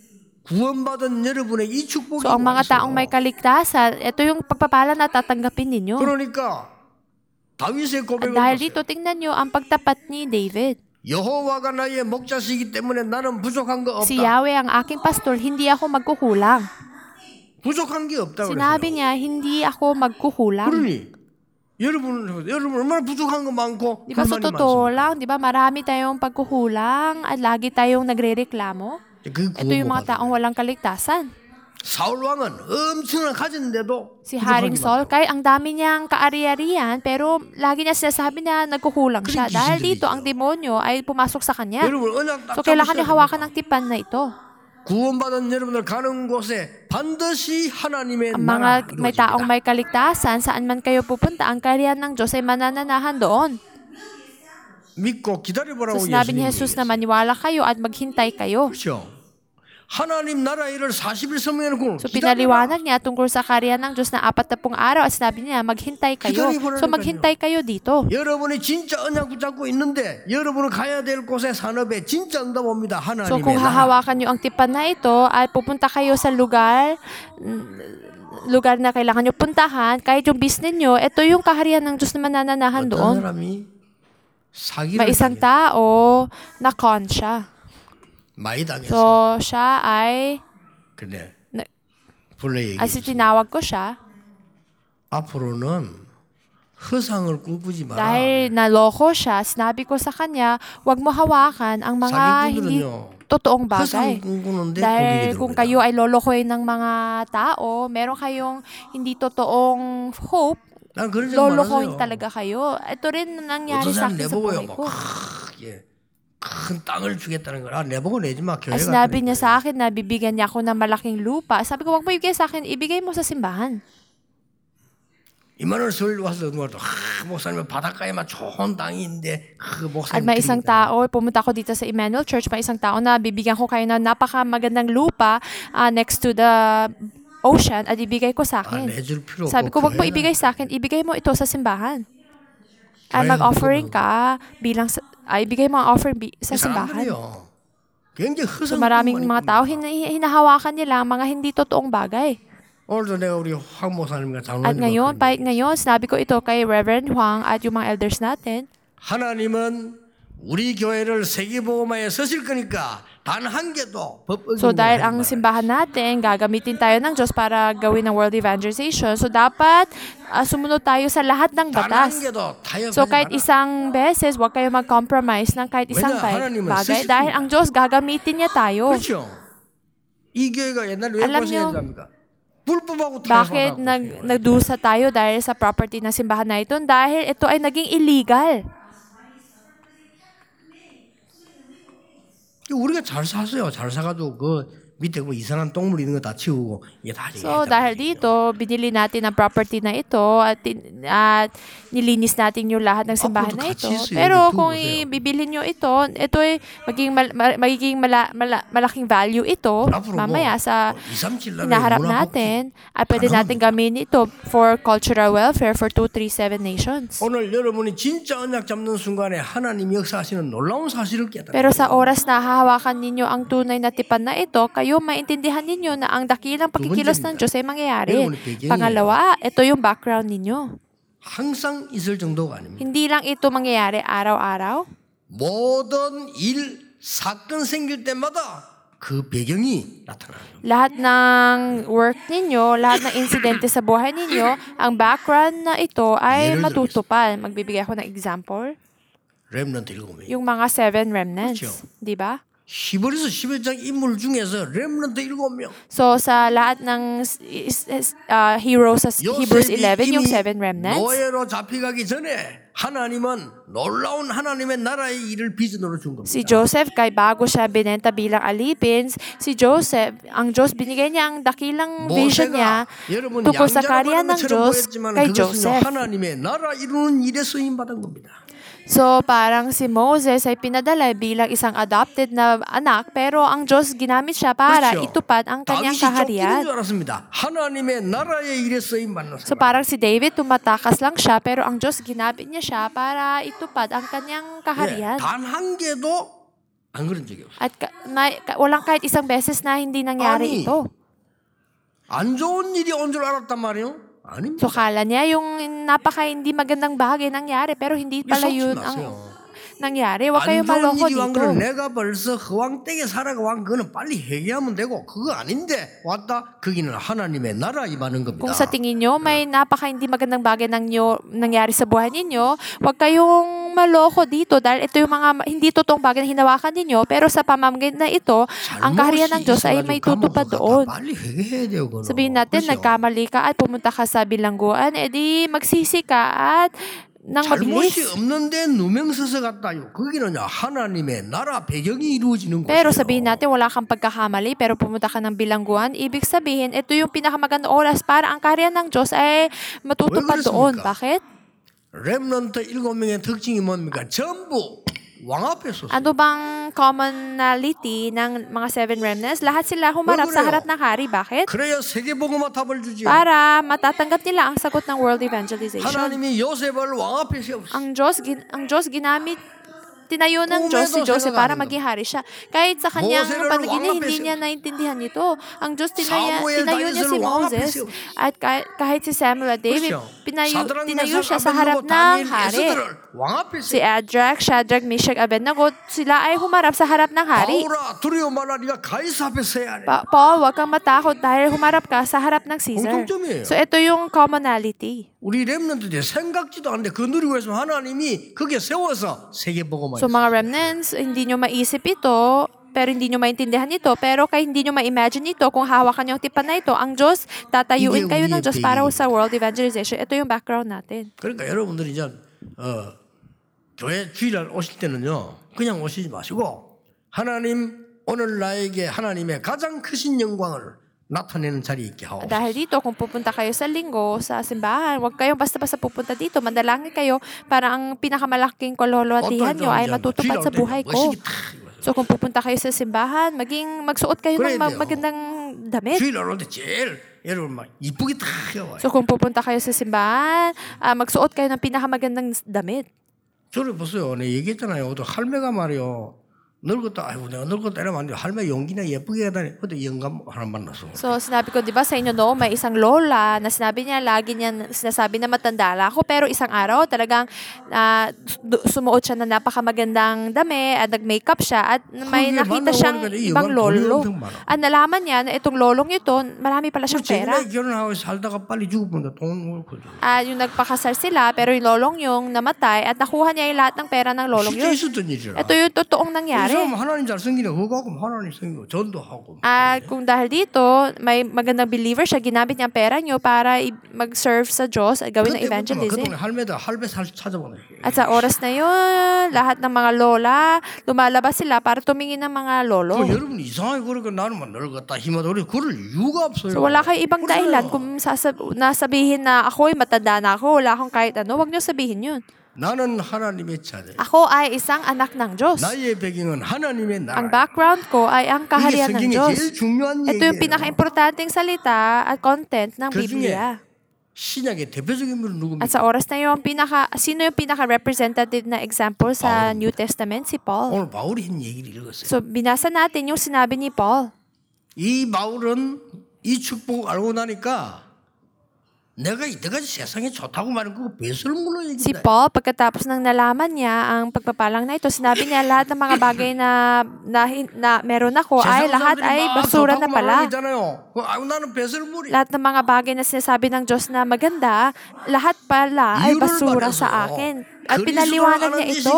S4: 구원받은 여러분의 이 축복이
S3: So ang mga
S4: 있어요.
S3: taong may kaligtasan, ito yung pagpapala na tatanggapin ninyo.
S4: 그러니까 다윗의
S3: At
S4: 고백을
S3: dahil
S4: 보세요.
S3: dito, tingnan nyo ang pagtapat ni David.
S4: 여호와가 나의 목자시기 때문에 나는 부족한 거
S3: Si
S4: 없다.
S3: Yahweh ang aking pastor, hindi ako magkukulang.
S4: 부족한 게 없다
S3: Sinabi
S4: 그랬어요.
S3: niya, hindi ako magkukulang.
S4: 그러니 여러분 얼마나 부족한 거 많고
S3: Di ba sa
S4: 불만이
S3: totoo
S4: 많습니까?
S3: lang, di ba marami tayong pagkukulang at lagi tayong nagrereklamo?
S4: 그
S3: Ito yung mga
S4: 구원
S3: taong walang kaligtasan.
S4: 사울 왕은 엄청난 가졌는데도
S3: Si Haring
S4: 부족한 게
S3: Saul,
S4: 많다고.
S3: kahit ang dami niyang kaari-arian, pero lagi niya sinasabi na nagkukulang siya.
S4: Kasi
S3: Dahil
S4: gisin들이죠.
S3: dito, ang demonyo ay pumasok sa kanya.
S4: 여러분 언약 딱
S3: So, kailangan niyo
S4: 잡으셔야
S3: hawakan
S4: 됩니다.
S3: ng tipan na ito.
S4: 구원받은 여러분들 가는 곳에 반드시 하나님의
S3: Ang
S4: 나라
S3: mga may taong
S4: 이루어집니다.
S3: may kaligtasan, saan man kayo pupunta, ang kaharian ng Diyos ay manananahan doon.
S4: 믿고 기다려보라고
S3: So, sinabi ni
S4: 예수님이
S3: Jesus na
S4: 얘기했어요.
S3: maniwala kayo at maghintay kayo.
S4: 그렇죠. 하나님 나라 일을 40일 성명해놓고
S3: So, pinaliwanag niya tungkol sa kaharian ng Diyos na 40 araw at sinabi niya, maghintay kayo. So, maghintay kayo dito.
S4: 여러분이 진짜 언약 붙잡고 있는데 여러분은 가야 될 곳에 산업에 진짜 응답 옵니다. 하나님의
S3: So, kung
S4: 나라.
S3: hahawakan niyo ang tipan na ito, ay pupunta kayo sa lugar na kailangan niyo puntahan, kahit yung business niyo, ito yung kaharian ng Diyos na manananahan
S4: 어떤
S3: doon.
S4: 사람이 사기를
S3: May isang
S4: 당해.
S3: tao na con siya.
S4: 많이 당했어.
S3: So, siya ay,
S4: 그래.
S3: 나-
S4: 본래
S3: as
S4: 얘기.
S3: tinawag ko siya,
S4: 앞으로는 허상을 꿈꾸지 마라.
S3: dahil naloko siya, sinabi ko sa kanya, wag mo hawakan ang mga hindi
S4: 사기꾼들은요.
S3: totoong bagay.
S4: 허상을 꿈꾸는데
S3: Dahil
S4: 고객이
S3: kung
S4: 들어옵니다.
S3: kayo ay lolokohin ng mga tao, meron kayong hindi totoong hope,
S4: 난 그런 생각
S3: lolokohin
S4: 많았어요.
S3: talaga kayo. Ito rin ang nangyari
S4: 어떤
S3: sa
S4: 사람
S3: akin sa
S4: 내보고요.
S3: buhay
S4: 막
S3: ko.
S4: 큰 땅을 주겠다는 거라. 내보고 내지 마. 교회
S3: As sinabi niya sa akin na bibigyan niya ako ng malaking lupa. Sabi ko, wag mo ibigay sa akin, ibigay mo sa simbahan.
S4: 이만원 서울 와서 누가 또 목사님 바닷가에만 좋은 땅이 있는데 그
S3: At
S4: 목사님
S3: may isang
S4: 드리겠다.
S3: tao, pumunta ako dito sa Emmanuel Church, may isang tao na bibigyan ko kayo ng napakamagandang lupa next to the ocean at ibigay ko sa akin.
S4: 내줄 필요
S3: Sabi ko,
S4: 없고
S3: wag mo
S4: 교회는
S3: ibigay sa akin, ibigay mo ito sa simbahan. At
S4: 교회는
S3: mag-offering
S4: 그거는
S3: ka bilang ibigay mo ang offering sa
S4: 이
S3: simbahan.
S4: 사람들이요. 굉장히
S3: So
S4: 허상.
S3: maraming mga tao, hinahawakan nila ang mga hindi totoong bagay.
S4: 오늘도 내가 우리 황 목사님과
S3: At ngayon,
S4: 장로님
S3: ngayon, sinabi ko ito kay Reverend Huang at yung mga elders natin,
S4: 하나님은 우리 교회를 세계복음화에 서실 거니까 단 한 개도 법
S3: So
S4: 어긴
S3: dahil
S4: 거
S3: ang
S4: 하지 말아요.
S3: simbahan natin, gagamitin tayo ng Diyos para gawin ng world evangelization. So dapat sumunod tayo sa lahat ng
S4: 단 한
S3: batas.
S4: 개도 타협하지
S3: So kahit
S4: 마라.
S3: isang beses, huwag kayo mag-compromise ng kahit isang
S4: 왜냐? 하나님은
S3: bagay.
S4: 쓰실
S3: Dahil
S4: 겁니다.
S3: ang Diyos, gagamitin niya tayo.
S4: 그렇죠. 이 교회가 옛날에 왜
S3: Alam niyo,
S4: 고생했답니까? 불법하고
S3: Bakit
S4: 타협하고
S3: nagdusa tayo dahil sa property ng simbahan na ito? Dahil ito ay naging illegal.
S4: 우리가 잘 샀어요. 잘 사가지고 그 밑에 뭐 이상한 동물 있는 거 다 치우고 이게 다
S3: So dahil dito, binili natin ang property na ito at nilinis natin yung lahat ng simbahan na ito. Pero kung ibibilhin nyo ito ay magiging malaking value ito mamaya sa hinaharap natin at pwede natin gamitin ito for cultural welfare for 237 nations.
S4: 오늘 여러분이 진짜 언약 잡는 순간에 하나님 역사하시는 놀라운 사실을 깨달아요.
S3: Pero sa oras na hahawakan ninyo ang tunay na tipan na ito, kayo maintindihan ninyo na ang dakilang pagkikilos ng Diyos ay mangyayari. Pangalawa, ito yung background ninyo.
S4: 항상 있을 정도가 아닙니다.
S3: Hindi lang ito mangyayari araw-araw.
S4: 모든 일, 사건 생길 때마다 그 배경이 나타나는 겁니다.
S3: Lahat ng work ninyo, lahat ng insidente sa buhay ninyo, ang background na ito ay matutupad. Magbibigay ako ng example.
S4: 렘넌트 7명.
S3: Yung mga 7 remnants.
S4: 그렇죠.
S3: Di ba?
S4: 히브리서 11장 인물 중에서 렘넌트 7명.
S3: So, sa lahat ng heroes sa Hebrews 11, yung 7 remnants,
S4: 노예로 잡혀가기 전에 하나님은 놀라운 하나님의 나라의 일을 비전으로 준 겁니다.
S3: si Joseph, kay bago siya binenta bilang alipin, si Joseph, ang Diyos binigay niya ang dakilang vision niya
S4: 여러분
S3: tungkol sa karya
S4: 양자로
S3: ng Diyos
S4: 보였지만
S3: kay
S4: 그것은요
S3: Joseph.
S4: 하나님의 나라 이루는 일에 쓰임 받은 겁니다.
S3: So, parang si Moses ay pinadala bilang isang adopted na anak, pero ang Diyos ginamit siya para
S4: 그렇죠.
S3: itupad ang kanyang
S4: 다윗이 쫓기는
S3: kaharian.
S4: 줄 알았습니다. 하나님의 나라의 일에 쓰임 받는
S3: So,
S4: 사람.
S3: parang si David, tumatakas lang siya, pero ang Diyos ginamit niya siya para itupad ang kanyang kaharian.
S4: 단 한 개도 안 그런 적이 없어요.
S3: At walang kahit isang beses na hindi
S4: 아니,
S3: nangyari ito.
S4: 안 좋은 일이 온 줄 알았단 말이에요? 아닙니다.
S3: So, kala niya yung napaka hindi magandang bagay nangyari, pero hindi pala yun ang nangyari. Huwag kayo
S4: 안 좋은
S3: maloko
S4: 일이 왕
S3: dito.
S4: 거는 내가 벌써 허황 댁에 살아가 왕 그거는 빨리 회개하면 되고 그거 아닌데 왔다 거기는 하나님의 나라 임하는 겁니다.
S3: Kung sa tingin nyo may napaka hindi magandang bagay nangyari sa buhay ninyo, huwag kayong maloko dito dahil ito yung mga hindi totoong bagay na hinawakan ninyo, pero sa pamamagitan na ito, ang kaharian ng Diyos ay may tutupad doon.
S4: 빨리 회개해야 돼요. 그거는.
S3: Sabihin natin,
S4: 그렇죠?
S3: nagkamali ka at pumunta ka sa bilangguan, edi magsisi ka at nang mabilis.
S4: 잘못이 없는데 누명서서 갔다요. 거기는요 하나님의 나라 배경이 이루어지는
S3: Pero
S4: 곳이에요.
S3: sabihin natin, wala kang pagkakamali, pero pumunta ka ng bilangguan, ibig sabihin, ito yung pinakamagandang oras para ang kaharian ng Diyos ay matutupad doon.
S4: 그렇습니까?
S3: Bakit?
S4: 렘넌트 7명의 특징이 뭡니까? 전부 왕 앞에 섰어요.
S3: Ano bang commonality ng mga 7 remnants? Lahat sila humarap sa harap ng hari. Bakit?
S4: 그래야 세계복음화 답을 주지요.
S3: Para matatanggap nila ang sagot ng world evangelization.
S4: 하나님이 요셉을 왕 앞에 세웠어요.
S3: Ang Diyos ginamit, tinayo ng Diyos si Joseph para maging hari siya. Kahit sa kanyang
S4: Mose를
S3: panaginip,
S4: 왕 앞에
S3: hindi niya naintindihan ito. Ang Diyos tinayo
S4: 사무엘,
S3: niya si
S4: 다윗을 왕 앞에
S3: Moses.
S4: 세웠어요.
S3: At kahit si Samuel at David,
S4: 그렇죠.
S3: tinayo siya sa harap ng hari.
S4: 왕 앞에
S3: Si
S4: 세웠어요.
S3: Shadrach, Meshach, Abednego, sila ay humarap sa harap ng hari.
S4: 바울아 두려워 말라 네가 가이사 앞에 서야 하네.
S3: Paul, huwag kang matakot dahil humarap ka sa harap ng Caesar.
S4: 공통점이에요.
S3: So, ito yung commonality.
S4: 우리 렘넌트들 생각지도 않는데 그 누리고 있으면 하나님이 그게 세워서 세계복음화.
S3: So, mga remnants, hindi nyo maisip ito, pero hindi nyo maintindihan ito, pero kaya hindi nyo ma-imagine ito, kung hawakan nyo ang tipan na ito, ang Diyos, tatayuin kayo ng Diyos para sa world evangelization. Ito yung background natin.
S4: 그러니까 여러분들이 이제 교회 주일날 오실 때는요 그냥 오시지 마시고 하나님 오늘 나에게 하나님의 가장 크신 영광을 나타내는 자리에 있게 하옵소서.
S3: Dahil dito, kung pupunta kayo sa linggo, sa simbahan, huwag kayong basta-basta pupunta dito. Mandalangin kayo para ang pinakamalaking kololuwatihan nyo ay matutupad sa buhay ko. So kung pupunta kayo sa simbahan, magsuot kayo ng magandang damit.
S4: 주일날 올 때 제일 여러분 막 이쁘게 딱 해와요.
S3: So kung pupunta kayo sa simbahan, magsuot kayo ng pinakamagandang damit.
S4: 저를 보세요. 내가 얘기했잖아요. 또 할매가 말이요. 늙었다. 아이고 내가 늙었다 이러면 안 돼. 할머니 용기나 예쁘게 하다니. 그때 영감 하나 만났어.
S3: So, sinabi ko, di ba sa inyo noon, may isang lola na sinabi niya, lagi niya sinasabi na matanda lang ako. Pero isang araw, talagang sumuot siya na napakamagandang dami at nag-makeup siya at may
S4: 그게
S3: nakita siyang
S4: 만나보니까 이
S3: ibang
S4: 영감 돈이
S3: lolo.
S4: 엄청 많아.
S3: At nalaman niya na itong lolong ito, marami pala siyang pera.
S4: 최근에 결혼하고 살다가 빨리 죽어보니까 돈 거죠.
S3: At yung nagpakasal sila, pero yung lolong yung namatay at nakuha niya yung lahat ng pera ng lolong
S4: 진짜
S3: yun.
S4: 있었던 일이라.
S3: Ito yung totoong
S4: 이
S3: nangyari.
S4: 사람 하나님 잘 섬기네. 그거 갖고 하나님 섬기고 전도하고.
S3: At kung dahil dito, may magandang believer siya, ginamit niya ang pera niyo para mag-serve sa Diyos at gawin ng evangelism.
S4: 그동안 할배 찾아보네.
S3: At sa oras na yun, lahat ng mga lola, lumalabas sila para tumingin ng mga lolo.
S4: 여러분 이상하게 그러니까 나는 막 늙었다 힘하다 우리 그럴 이유가 없어요.
S3: So wala kayo ibang dahilan kung nasabihin na ako'y matanda na ako, wala akong kahit ano, wag niyo sabihin yun.
S4: 나는 하나님의 자녀.
S3: Ako ay isang anak ng Diyos.
S4: 나의 배경은 하나님의
S3: Ang
S4: 나라.
S3: background ko ay ang
S4: 이게
S3: kaharian ng
S4: 성경의
S3: Diyos.
S4: 제일 중요한
S3: Ito yung
S4: 얘기예요.
S3: pinaka-importanting salita at content ng
S4: 그 중에
S3: Biblia.
S4: 신약의 대표적인 분은 누굽니까?
S3: At sa oras na yun, sino yung pinaka-representative na example sa New Testament? Si Paul.
S4: 오늘 바울이 한 얘기를 읽었어요.
S3: So, binasa natin yung sinabi ni Paul.
S4: 이 바울은 이 축복을 알고 나니까 내가 이때까지 세상에 좋다고 말한 거 배설물로
S3: Si
S4: 얘기다.
S3: Paul, pagkatapos ng nalaman niya ang pagpapalang na ito, sinabi niya lahat ng mga bagay na meron ako ay lahat ay basura na pala.
S4: 나는 배설물이.
S3: Lahat ng mga bagay na sinasabi ng Diyos na maganda, lahat pala ay basura sa akin. At pinaliwanag niya ito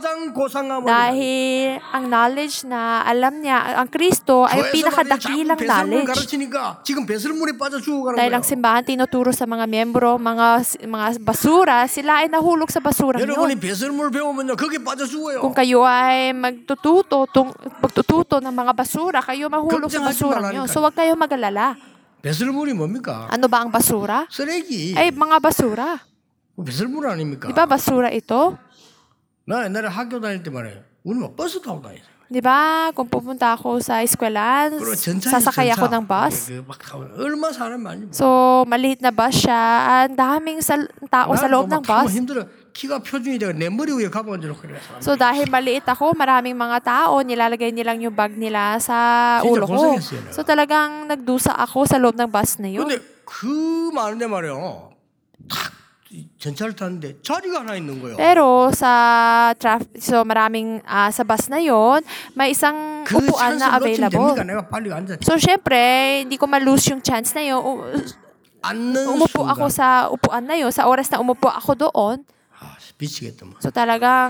S3: dahil ang knowledge na alam niya, ang Kristo ay pinakadakilang knowledge. Dahil ang simbahan tinuturo sa mga miyembro, mga basura, sila ay nahulog sa basura
S4: 여러분이
S3: yun.
S4: 배설물 배우면요 거기에 빠져 죽어요.
S3: Kung kayo ay magtututo ng mga basura, kayo mahulog sa basura nyo. So huwag kayo mag-alala.
S4: 배설물이 뭡니까?
S3: Ano ba ang basura?
S4: 쓰레기.
S3: Ay mga basura.
S4: 배설물 아닙니까?
S3: Di ba basura ito?
S4: 나 옛날에 학교 다닐 때 말이에요. 우리 막 버스 타고 다녔어요.
S3: Di ba, kung pupunta ako sa eskwelahan, sasakay ako ng bus.
S4: 얼마 사람 많이.
S3: So, maliit na bus siya. Ang daming tao sa loob ng bus.
S4: 힘들어. 키가 표준이 되고 내 머리 위에 가방을 그래.
S3: So, dahil maliit ako, maraming mga tao, nilalagay nilang yung bag nila sa ulo ko. So, talagang nagdusa ako sa loob ng bus na yun.
S4: 근데 그 많은데 말이에요. 딱 전차를 탔는데 자리가 하나 있는 거예요.
S3: Pero sa so maraming sa bus na yon, may isang
S4: 그
S3: upuan na
S4: 찬스를 놓치면
S3: available.
S4: 됩니까? 내가 빨리 앉았지.
S3: So syempre, hindi ko ma-lose yung chance na yun.
S4: 앉는
S3: Umupo
S4: 순간.
S3: ako sa upuan na yun. Sa oras na umupo ako doon,
S4: 미치겠다.
S3: so talagang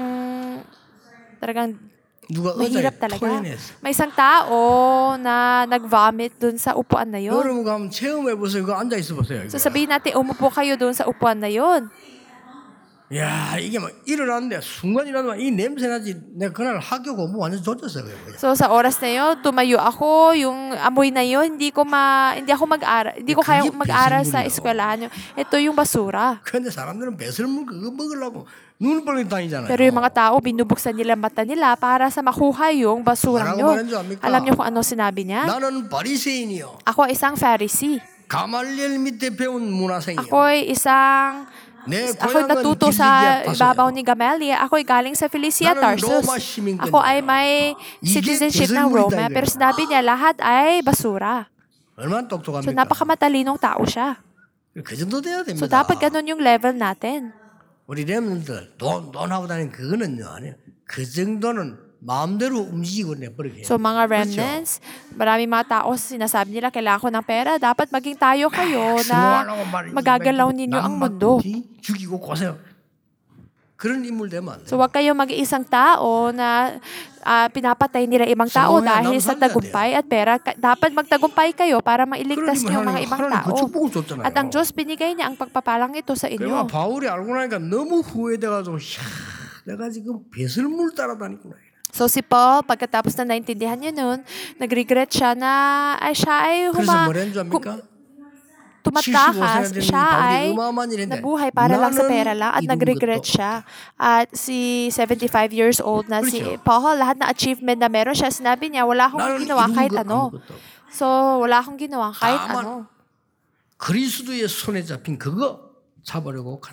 S4: 누가
S3: mahirap
S4: 의자에
S3: talaga.
S4: 토해냈어.
S3: May isang tao na nag-vomit doon sa upuan na yun.
S4: 여러분 가면 체험해 보세요. 그거 앉아 있어 보세요.
S3: So sabihin natin, umupo kayo doon sa upuan na yun.
S4: 야 이게 막 일어났는데 순간 일어나면 이 냄새 나지. 내가 그날 학교 공부 완전 줬었어요. 그냥.
S3: So sa oras na yun, tumayo ako, yung amoy na yun, hindi ko mag-aral, hindi ko kaya mag-aral sa eskwelahan. Ito yung basura.
S4: 그런데 사람들은 배설물 그거 먹으려고 눈을 벌리고 다니잖아요.
S3: Pero yung mga tao, binubuksan nila mata nila para sa makuha yung basura nyo. Alam niyo kung ano sinabi niya?
S4: 나는 바리새인이요.
S3: Ako ay isang Pharisee.
S4: 가말리엘 밑에 배운 문화생이요.
S3: Ako ay isang ako'y natuto sa ibabaw ni Gamaliel. Ako'y galing sa Cilicia, Tarsus. Ako ay may citizenship ng Roma. Pero sinabi niya, lahat ay basura.
S4: 얼마나
S3: So,
S4: 똑똑합니까?
S3: napakamatalinong tao siya.
S4: 그 정도 돼야 됩니다.
S3: So, dapat ganun yung level natin.
S4: 우리 렘넌들 돈하고 다니는 그거는요. 아니에요. 그 정도는 마음대로 움직이고 내버리게.
S3: So, mga remnants, maraming mga tao sinasabi nila, kailangan ko ng pera. Dapat maging tayo kayo na magagalaw ninyo ang mundo.
S4: 죽이고 고생. 그런 인물 되면 안 돼.
S3: So, wag kayo mag-iisang tao na pinapatay nila ibang tao dahil sa tagumpay at pera. Dapat magtagumpay kayo para mailigtas niyo ang mga ibang tao. At ang Diyos, binigay niya ang pagpapalang ito sa
S4: 그러니까
S3: inyo.
S4: 바울이 알고 나니까 너무 후회돼가지고 내가 지금 배설물 따라다니구나.
S3: So si Paul, pagkatapos na naintindihan niya nun, nag-regret siya na siya ay
S4: 그래서 뭐라는 줄 압니까?
S3: tumatakas, siya ay nabuhay para lang sa pera lang at
S4: 이룬
S3: nag-regret
S4: 것도
S3: siya. At si 75 years old na si
S4: 그렇죠.
S3: Paul, lahat na achievement na meron siya, sinabi niya, wala akong
S4: 나는
S3: ginawa
S4: 이룬
S3: kahit
S4: 것
S3: ano.
S4: 아무것도.
S3: So, wala akong ginawa kahit
S4: 다만
S3: ano.
S4: 그리스도의 손에 잡힌 그거 잡으려고 간다.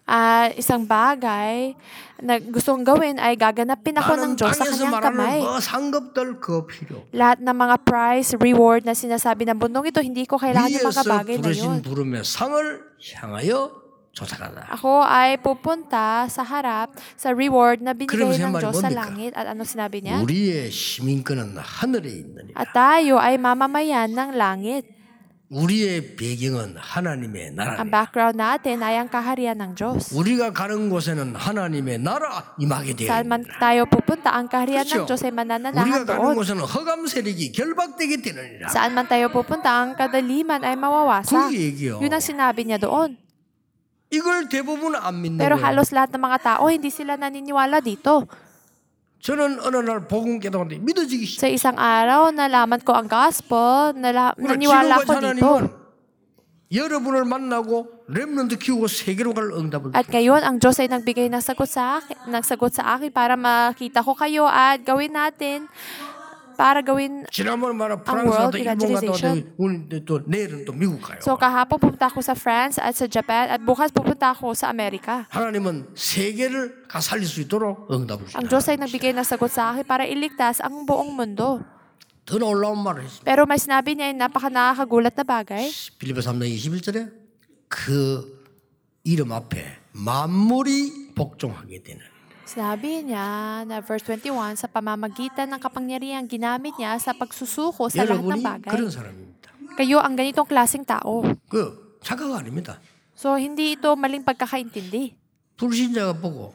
S3: isang bagay na gustong gawin ay gaganapin ako ng
S4: 나는
S3: Diyos sa
S4: 땅에서
S3: kanyang kamay.
S4: 말하는 뭐 상급들 그거 필요.
S3: Lahat ng mga prize, reward na sinasabi ng mundong ito, hindi ko kailangan yung mga
S4: 위에서
S3: bagay na yun.
S4: 부르신 부름의 상을 향하여 조사하라.
S3: Ako ay pupunta sa harap sa reward na binigay
S4: 그러면서
S3: ng
S4: 말이
S3: Diyos sa
S4: 뭡니까?
S3: langit. At ano sinabi niya?
S4: 우리의 시민권은 하늘에 있느니라.
S3: At tayo ay mamamayan ng langit.
S4: 우리의 배경은 하나님의
S3: Ang
S4: 나라라.
S3: background natin ay ang kaharian ng Diyos.
S4: 우리가 가는 곳에는 하나님의 나라 임하게 되어
S3: Saan man
S4: 있느니라.
S3: tayo pupunta, ang kaharian ng
S4: 그렇죠?
S3: Diyos ay manananahan
S4: 우리가 가는
S3: doon.
S4: 곳에는 허감 세력이 결박되게 되느니라.
S3: Saan man tayo pupunta, ang kadaliman ay
S4: 그
S3: mawawasak.
S4: 얘기요.
S3: Yun ang sinabi niya doon.
S4: 이걸 대부분 안 믿는
S3: Pero
S4: 거예요.
S3: halos lahat ng mga tao, hindi sila naniniwala dito.
S4: 저는 어느 날 복음 깨달았는데 믿어지기
S3: Sa isang araw, nalaman ko ang gospel, naniwala ko
S4: 지금까지
S3: dito.
S4: 하나님은 여러분을 만나고 렘넌트 키우고 세계로 갈 응답을
S3: At
S4: 주셨어요.
S3: ngayon, ang Diyos ay nagbigay ng sagot sa akin para makita ko kayo at gawin natin para gawin.
S4: 지난번에 말한
S3: ang
S4: 프랑스
S3: world
S4: 갔다 일본 갔다
S3: evangelization.
S4: 왔는데 오늘 또 내일은 또 미국 가요.
S3: So kahapon pupunta ako sa France at sa Japan at bukas pupunta ako sa Amerika.
S4: 하나님은 세계를 가 살릴 수 있도록 응답을
S3: Ang
S4: 주셨어요.
S3: Diyos ay nagbigay ng sagot sa akin para iligtas ang buong mundo.
S4: 더 놀라운 말을 했습니다.
S3: Pero may sinabi niya yung napaka-nakakagulat na bagay.
S4: 빌립보 3장 21절에 그 이름 앞에 만물이 복종하게 되는.
S3: Sinabi niya na verse 21, sa pamamagitan ng kapangyarihan ginamit niya sa pagsusuko sa lahat ng
S4: 여러분이
S3: bagay.
S4: 그런 사람입니다.
S3: Kayo ang ganitong klaseng tao.
S4: 그 착각 아닙니다.
S3: So hindi ito maling pagkakaintindi.
S4: 불신자가 보고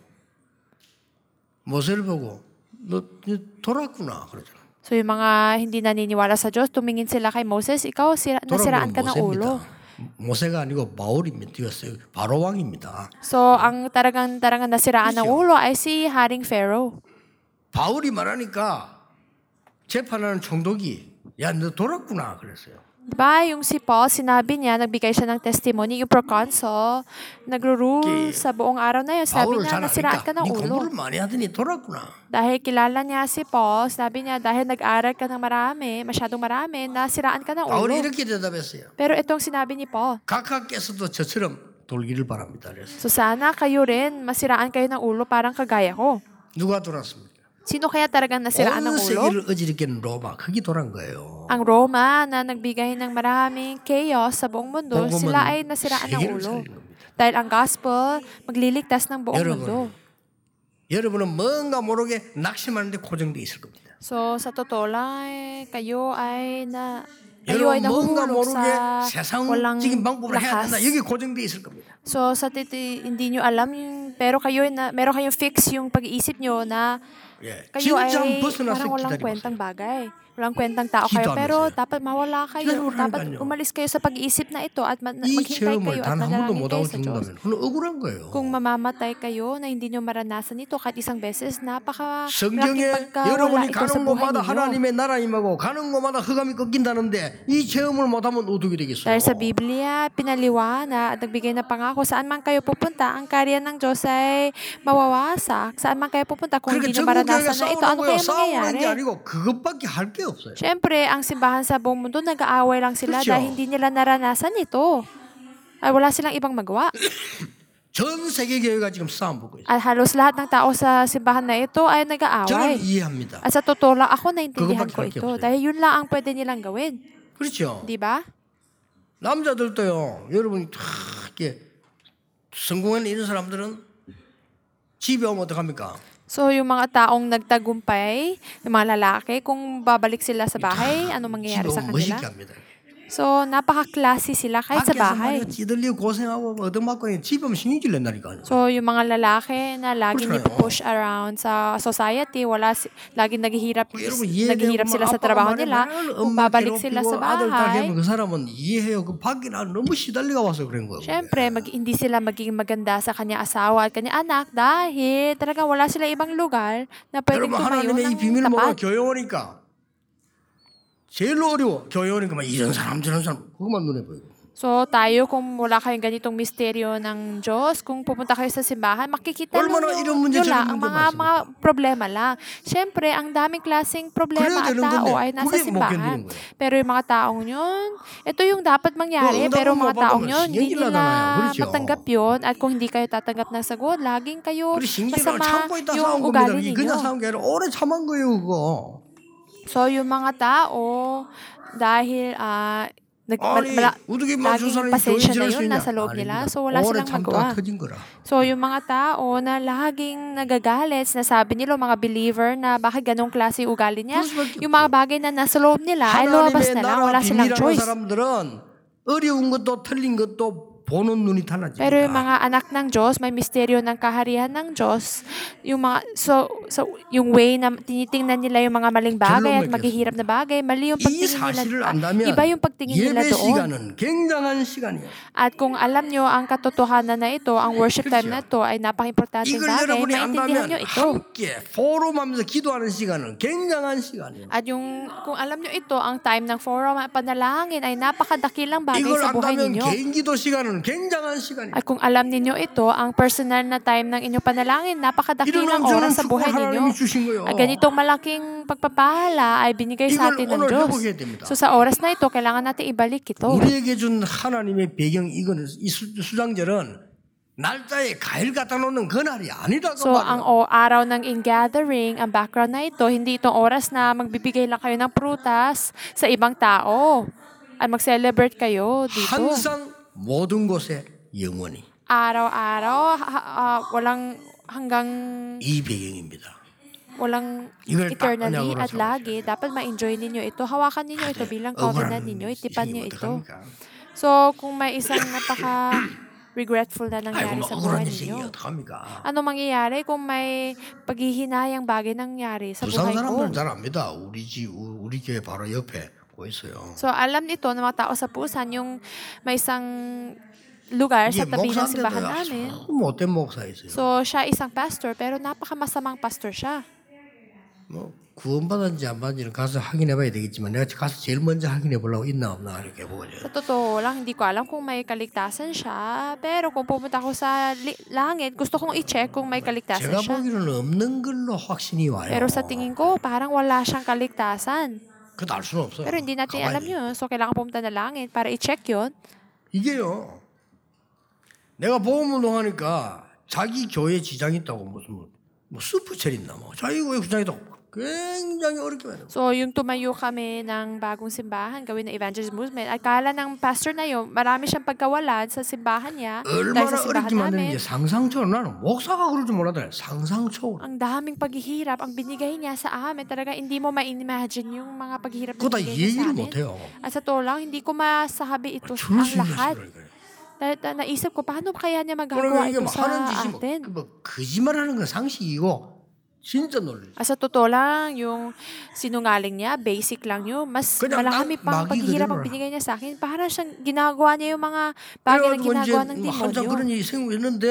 S4: 모세를 보고 너 돌았구나 그러잖아.
S3: So yung mga hindi naniniwala sa Diyos, tumingin sila kay Moses, ikaw nasiraan ka ng ulo.
S4: 모세가 아니고 바울입니다. 바로 왕입니다.
S3: So ang talagang nasiraan ng ulo ay si Haring Pharaoh.
S4: 바울이 말하니까 재판하는 총독이 야 너 돌았구나 그랬어요.
S3: Diba, yung si Paul, sinabi niya, nagbigay siya ng testimony, yung proconsul, nagro-rule sa buong araw na yun. Sabi
S4: 바울을
S3: niya,
S4: 잘
S3: nasiraan ka
S4: 아니까
S3: ng
S4: 네
S3: ulo.
S4: 공부를 많이 하더니 돌았구나.
S3: Dahil kilala niya si Paul, sabi niya, dahil nag-aral ka ng marami, masyadong marami, nasiraan ka ng
S4: 바울이
S3: ulo.
S4: 이렇게 대답했어요.
S3: Pero itong sinabi ni Paul,
S4: 각하께서도 저처럼 돌기를 바랍니다. 그래서
S3: so sana kayo rin, masiraan kayo ng ulo parang kagaya ko.
S4: 누가 돌았습니까?
S3: Sino kaya talagang nasiraan
S4: 온
S3: ng ulo?
S4: 세계를 어지럽게는 로마 그게 돌한 거예요.
S3: Ang Roma na nagbigay ng maraming chaos sa buong mundo,
S4: 복음은
S3: sila ay nasiraan ng
S4: 세계를
S3: ulo.
S4: 살리는 겁니다.
S3: Dahil ang gospel, magliligtas ng buong mundo.
S4: 여러분은 뭔가 모르게 낙심하는데 고정돼 있을 겁니다.
S3: So, sa totoo lang, kayo ay
S4: 여러분 뭔가
S3: nahuhulog
S4: 모르게
S3: sa walang
S4: 세상적인 방법을 해야 된다.
S3: lakas.
S4: 여기 고정돼 있을 겁니다.
S3: So, hindi nyo alam, pero meron kayong fix yung pag-iisip nyo na
S4: 예.
S3: kayo
S4: 진짜
S3: ay
S4: 벗어나서
S3: parang walang
S4: 기다리고
S3: kwentang bagay. Walang kwentang tao kayo.
S4: 기도하면서요.
S3: Pero dapat mawala kayo.
S4: 기다리고
S3: Dapat umalis kayo sa pag-iisip na ito at
S4: 이
S3: maghintay
S4: 체험을
S3: kayo at
S4: 단 한 번도
S3: manalangin
S4: 못
S3: kayo
S4: 하고
S3: sa Diyos.
S4: 죽는다면 그건 억울한 거예요.
S3: Kung mamamatay kayo na hindi nyo maranasan ito kahit isang beses, napaka
S4: 성경에
S3: pagkawala
S4: 여러분이
S3: ito sa
S4: 가는
S3: buhay
S4: 곳마다
S3: ninyo.
S4: 하나님의 나라 임하고 가는 곳마다 흑암이 꺾인다는데 이 체험을 못하면 어떻게 되겠어요?
S3: Dahil sa Biblia, pinaliwana at nagbigay na pangako, saan man kayo pupunta, ang karya ng Diyos ay mawawasak. Saan man kayo pupunta, kung
S4: 그러니까
S3: hindi nyo
S4: 전국교회가
S3: maranasan na ito, ano
S4: 싸우는 거예요.
S3: kaya
S4: 싸우는 게
S3: mangyayari?
S4: 아니고 그것밖에 할 게 없어요.
S3: Siyempre, ang simbahan sa buong mundo, nag-aaway lang sila
S4: 그렇죠.
S3: dahil hindi nila naranasan ito. Ay wala silang ibang magawa.
S4: 전 세계 교회가 지금 싸움 붙고 있어요.
S3: At halos lahat ng tao sa simbahan na ito ay
S4: 저는
S3: nag-aaway.
S4: 이해합니다.
S3: At sa totoo lang, ako naintindihan
S4: 그것밖에
S3: ko
S4: 할게
S3: ito.
S4: 없어요.
S3: Dahil yun lang ang pwede nilang gawin.
S4: 그렇죠.
S3: Di ba?
S4: 남자들도요. 여러분이 다 이렇게 성공한 이런 사람들은 집에 오면 어떡합니까?
S3: So, yung mga taong nagtagumpay, yung mga lalaki, kung babalik sila sa bahay, ano mangyayari
S4: 집에
S3: sa
S4: 오면
S3: kanila?
S4: 멋있게 합니다.
S3: So, napaka-classy sila kahit sa
S4: 밖에서
S3: bahay.
S4: 말이야 찌들리고 고생하고 얻어맞고 집에 오면 신경질 낸다니까요.
S3: So, yung mga lalaki na laging
S4: 그렇잖아요.
S3: push around sa society, laging
S4: 여러분 이해돼요.
S3: naghihirap sila sa
S4: 아빠가
S3: trabaho
S4: 말에
S3: nila.
S4: 맨날
S3: Kung
S4: 엄마
S3: babalik sila sa
S4: 괴롭히고 아들 딸
S3: bahay,
S4: 하면 그 사람은 이해해요. 그 밖에 나 너무 시달리가 와서 그런 거예요.
S3: syempre, hindi sila magiging maganda sa kanya asawa at kanya anak dahil talagang wala sila ibang lugar na pwedeng
S4: 여러분
S3: tumayo
S4: 하나님의 이
S3: ng
S4: 비밀을 모르고
S3: tapat.
S4: 교회 오니까 제일 어려워. 교회 오니까 막 이런 사람 저런 사람 그것만 눈에 보이고.
S3: So tayo, kung wala kayong ganitong misteryo ng Diyos, kung pupunta kayo sa simbahan, makikita
S4: 얼마나
S3: lang
S4: 이런 문제
S3: nyo
S4: 저런
S3: lang ang
S4: 문제만
S3: mga problema lang. Siyempre, ang daming klaseng problema
S4: 그래야
S3: at
S4: 되는
S3: tao
S4: 건데
S3: ay nasa
S4: 그게 못
S3: simbahan.
S4: 견디는 거예요.
S3: Pero yung mga taong yun, ito yung dapat mangyari.
S4: 응답은
S3: Pero
S4: 못
S3: mga taong
S4: 받으면
S3: yun, hindi
S4: 신경질 나잖아요.
S3: nila
S4: 그렇죠?
S3: matanggap yun. At kung hindi kayo tatanggap ng sagot, laging kayo
S4: 우리 신기로
S3: masama
S4: 참고 있다
S3: yung
S4: 싸운 겁니다.
S3: ugali
S4: 이게 그냥
S3: ninyo.
S4: 싸운 게 아니라 오래 참은 거예요, 그거.
S3: So, yung mga tao, dahil
S4: 아니, 어떻게 막 저
S3: laging
S4: 사람이
S3: pasensya
S4: 교회
S3: na
S4: 지낼 수
S3: yun,
S4: 있냐?
S3: nasa loob nila.
S4: 아닙니다.
S3: So, wala
S4: 오래
S3: silang
S4: 참다가
S3: magawa.
S4: 터진 거라.
S3: So, yung mga tao na laging nagagalit, sinasabi nila, mga believer, na bakit ganong klase yung ugali niya,
S4: 그럴 수밖에
S3: yung mga bagay na nasa loob nila, ay lumabas
S4: 하나님의
S3: na lang,
S4: 나라
S3: wala silang
S4: 비밀하는
S3: choice.
S4: 사람들은 어려운 것도 틀린 것도 보는 눈이 달라집니다.
S3: Pero yung mga anak ng Diyos, may misteryo ng kaharian ng Diyos, yung mga, so yung way na tinitingnan nila yung mga maling bagay at maghihirap na bagay, mali yung
S4: 이
S3: pagtingin
S4: 사실을
S3: nila.
S4: 안다면
S3: Iba yung pagtingin nila
S4: 예배
S3: doon.
S4: 시간은 굉장한 시간이에요.
S3: At kung alam nyo ang katotohanan na ito, ang worship time na ito ay napaka-importanting
S4: 이걸
S3: bagay,
S4: 여러분이
S3: maintindihan nyo
S4: 안다면
S3: ito.
S4: 함께 포럼하면서 기도하는 시간은 굉장한 시간이에요.
S3: At yung, kung alam nyo ito, ang time ng forum at panalangin ay napakadakilang bagay
S4: 이걸
S3: sa buhay
S4: 안다면
S3: ninyo.
S4: 개인 기도 시간은 굉장한 시간이에요.
S3: At kung alam ninyo ito, ang personal na time ng inyong panalangin,
S4: 이런
S3: napakadakilang
S4: 엄청난
S3: oras sa buhay
S4: 축복을
S3: ninyo.
S4: 하나님이 주신 거예요.
S3: At ganitong malaking pagpapahala ay binigay sa
S4: 이걸
S3: atin ng
S4: 오늘
S3: Diyos.
S4: 회복해야 됩니다.
S3: So sa oras na ito, kailangan natin ibalik ito.
S4: 우리에게 준 하나님의 배경 이거는 이 수장절은 날짜에 과일 갖다 놓는 그날이 아니라고
S3: So ang
S4: 말이에요.
S3: araw ng in-gathering, ang background na ito, hindi itong oras na magbibigay lang kayo ng prutas sa ibang tao. At mag-celebrate kayo dito.
S4: 항상 모든 곳에 영원히
S3: Araw-araw, walang hanggang
S4: 이 배경입니다.
S3: walang
S4: 이걸 딱
S3: eternally
S4: 언약으로
S3: at lagi. Dapat ma-enjoy ninyo ito. Hawakan ninyo ito bilang covenant ninyo. Itipan niyo ito. So, kung may isang regretful na nangyari
S4: 아이고
S3: sa
S4: 뭐
S3: buhay
S4: 억울한 인생이
S3: ninyo,
S4: 어떡합니까?
S3: ano mangyayari kung may paghihinayang bagay nangyari sa
S4: 부산
S3: buhay ko?
S4: 사람들은 잘 압니다. 우리 집 우리 교회 바로 옆에 고 있어요.
S3: So, alam nito ng mga tao sa Pusan, yung may isang lugar sa
S4: 이게
S3: tabi ng
S4: 목사인데도
S3: simbahan namin.
S4: 못된 목사 있어요.
S3: So, siya isang pastor, pero napakamasamang pastor siya.
S4: 뭐 구원받았는지 안 받았는지는 가서 확인해봐야 되겠지만 내가 가서 제일 먼저 확인해보려고 있나 없나 이렇게 보거든요.
S3: Sa totoo lang, hindi ko alam kung may kaligtasan siya. Pero kung pumunta ako sa langit, gusto kong i-check kung may kaligtasan
S4: 제가
S3: siya.
S4: 보기로는 없는 걸로 확신이 와요.
S3: Pero sa tingin ko, parang wala siyang kaligtasan.
S4: 그것도 알 수는 없어요.
S3: Pero hindi natin
S4: 가봐야
S3: alam
S4: 돼요.
S3: yun. So, kailangan pumunta na langit para i-check yun.
S4: 이게요. 내가 복음 운동하니까 자기 교회 지장 있다고 무슨 뭐 스프 차린다 뭐 자기 교회 주장 있다고 굉장히 어렵게 만들어.
S3: So, yung tumayo kami ng bagong simbahan, gawin ng evangelism movement, akala ng pastor na yun, marami siyang pagkawalan sa simbahan niya. Dahil
S4: 얼마나
S3: sa simbahan
S4: 어렵게
S3: namin,
S4: 만드는지 상상처럼 나는 목사가 그럴 줄 몰랐다. 상상처럼.
S3: ang daming paghihirap, ang binigay niya sa amin, talaga hindi mo ma-imagine yung mga paghihirap na
S4: 그거 다
S3: binigay niya sa
S4: 얘기를
S3: amin.
S4: 못해요.
S3: At sa totoo lang, hindi ko masabi ito
S4: 줄을
S3: ang
S4: 수 있는
S3: lahat.
S4: 시간을 거예요.
S3: Dahil naisip ko, paano kaya niya
S4: 그러면
S3: magagawa
S4: 이게
S3: ito
S4: 뭐
S3: sa
S4: 하는 짓이
S3: atin?
S4: 뭐 거짓말하는 건 상식이고 진짜 놀래.
S3: At sa totoo lang, yung sinungaling niya, basic lang yun. Mas
S4: 그냥
S3: marami pang
S4: 마귀
S3: paghihirap
S4: 그대로라.
S3: ang binigay niya sa akin. Para siyang ginagawa niya yung mga bagay na
S4: 그래가지고
S3: ginagawa ng
S4: 이제 한참
S3: demonyo.
S4: 그런 일이 생기는데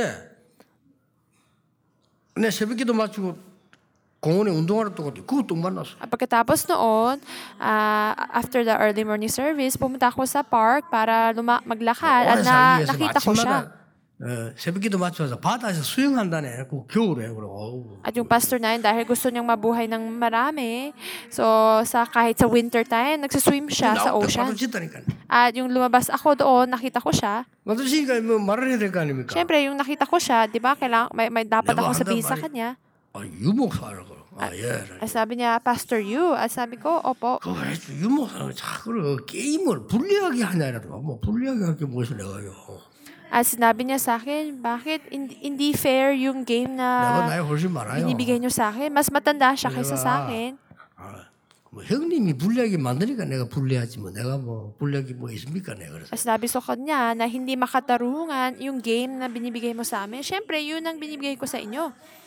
S4: 내 새벽기도 마치고 공원에 운동하러 또 갔더니 그것도 만났어.
S3: At pagkatapos noon, after the early morning service, pumunta ako sa park para maglakad at
S4: 오래 살기 위해서
S3: nakita ko siya.
S4: 새벽기도 마쳐서 바다에서 수영한다네. 그 겨울에 그러고.
S3: At yung pastor na yun, dahil gusto niyang mabuhay ng marami, so kahit sa winter time, nagsiswim siya sa ocean.
S4: 마주쳤다니까.
S3: At yung lumabas ako doon, nakita ko siya.
S4: 마주치니까 뭐 말을 해야 될 거 아닙니까?
S3: Siyempre, yung nakita ko siya, di ba, may dapat
S4: Diba,
S3: akong sabihin
S4: handa,
S3: sa
S4: mali.
S3: kanya.
S4: 유목사라고. 예.
S3: At sabi niya, Pastor Yu. At sabi ko, opo.
S4: 그거 해줘. 유목사는 자꾸 게임을 불리하게 하냐라도 뭐 불리하게 할 게 무엇이 내가요.
S3: At sinabi niya sa akin, bakit hindi fair yung game
S4: 내가
S3: na
S4: 나이 훨씬 많아요.
S3: binibigay niyo sa akin? Mas matanda siya kaysa sa akin.
S4: 뭐 형님이 불리하게 만드니까 내가 불리하지 뭐 내가 뭐 불리하게 뭐 있습니까 내가 그래서.
S3: At sinabi sa kanya na hindi makatarungan yung game na binibigay mo sa amin. Siyempre, yun ang binibigay ko sa inyo.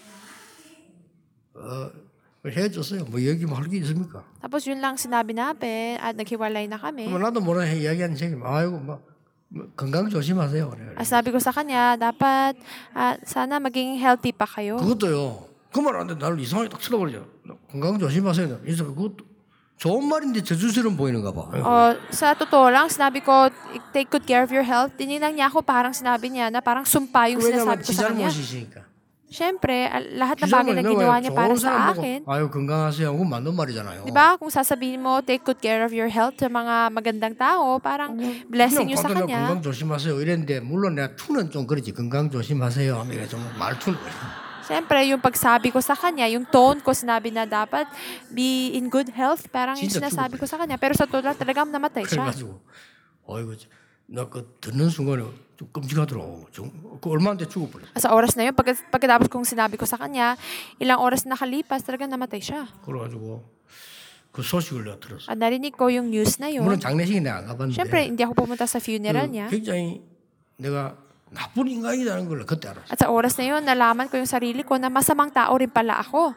S4: 해줬어요. 뭐 여기 뭐 할 게 있습니까?
S3: Tapos yun lang sinabi namin at naghiwalay na kami.
S4: 뭐 나도 뭐라 이야기하는 책임. 아이고 뭐 건강 조심하세요. 그래.
S3: At sabi ko sa kanya, dapat sana maging healthy pa kayo.
S4: 그것도요. 그 말 안 돼. 나를 이상하게 딱 쳐다보죠. 건강 조심하세요. 그래서 그것도 좋은 말인데 저주처럼 보이는가 봐.
S3: Sa totoo lang, sinabi ko, take good care of your health. Tinignan niya ako, parang sinabi niya na parang sumpa yung
S4: 왜냐면
S3: sinasabi ko
S4: 지
S3: sa kanya.
S4: 잘못이시니까.
S3: Siyempre, lahat ng bagay na ginawa niya para sa akin.
S4: 아유 건강하세요 하고 맞는 말이잖아요.
S3: Di ba? Kung sasabihin mo, take good care of your health sa mga magandang tao, parang blessing yun sa
S4: 그냥
S3: kanya.
S4: 건강 조심하세요 이랬는데 물론 내가 투는 좀 그렇지 건강 조심하세요 하면 이게 좀 말투는
S3: Siyempre, yung pagsabi ko sa kanya, yung tone ko, sinabi na dapat be in good health, parang yung
S4: 진짜
S3: sinasabi ko sa kanya. Pero sa totoo talagang namatay siya.
S4: 그래가지고 어이구 나 그 듣는 순간에 좀 끔찍하더라고. 그 얼마인데 죽어버렸어.
S3: Sa oras na yun, pagkatapos kong sinabi ko sa kanya, ilang oras nakalipas, talagang namatay siya.
S4: 그래가지고 그 소식을 내가 들었어.
S3: At narinig ko yung news na yun.
S4: 물론 장례식에 내가 안 가봤는데
S3: Siyempre, hindi ako pumunta sa funeral niya.
S4: 굉장히 내가 나쁜 인간이라는 걸 그때 알았어.
S3: At sa oras na yun, nalaman ko yung sarili ko na masamang tao rin pala ako.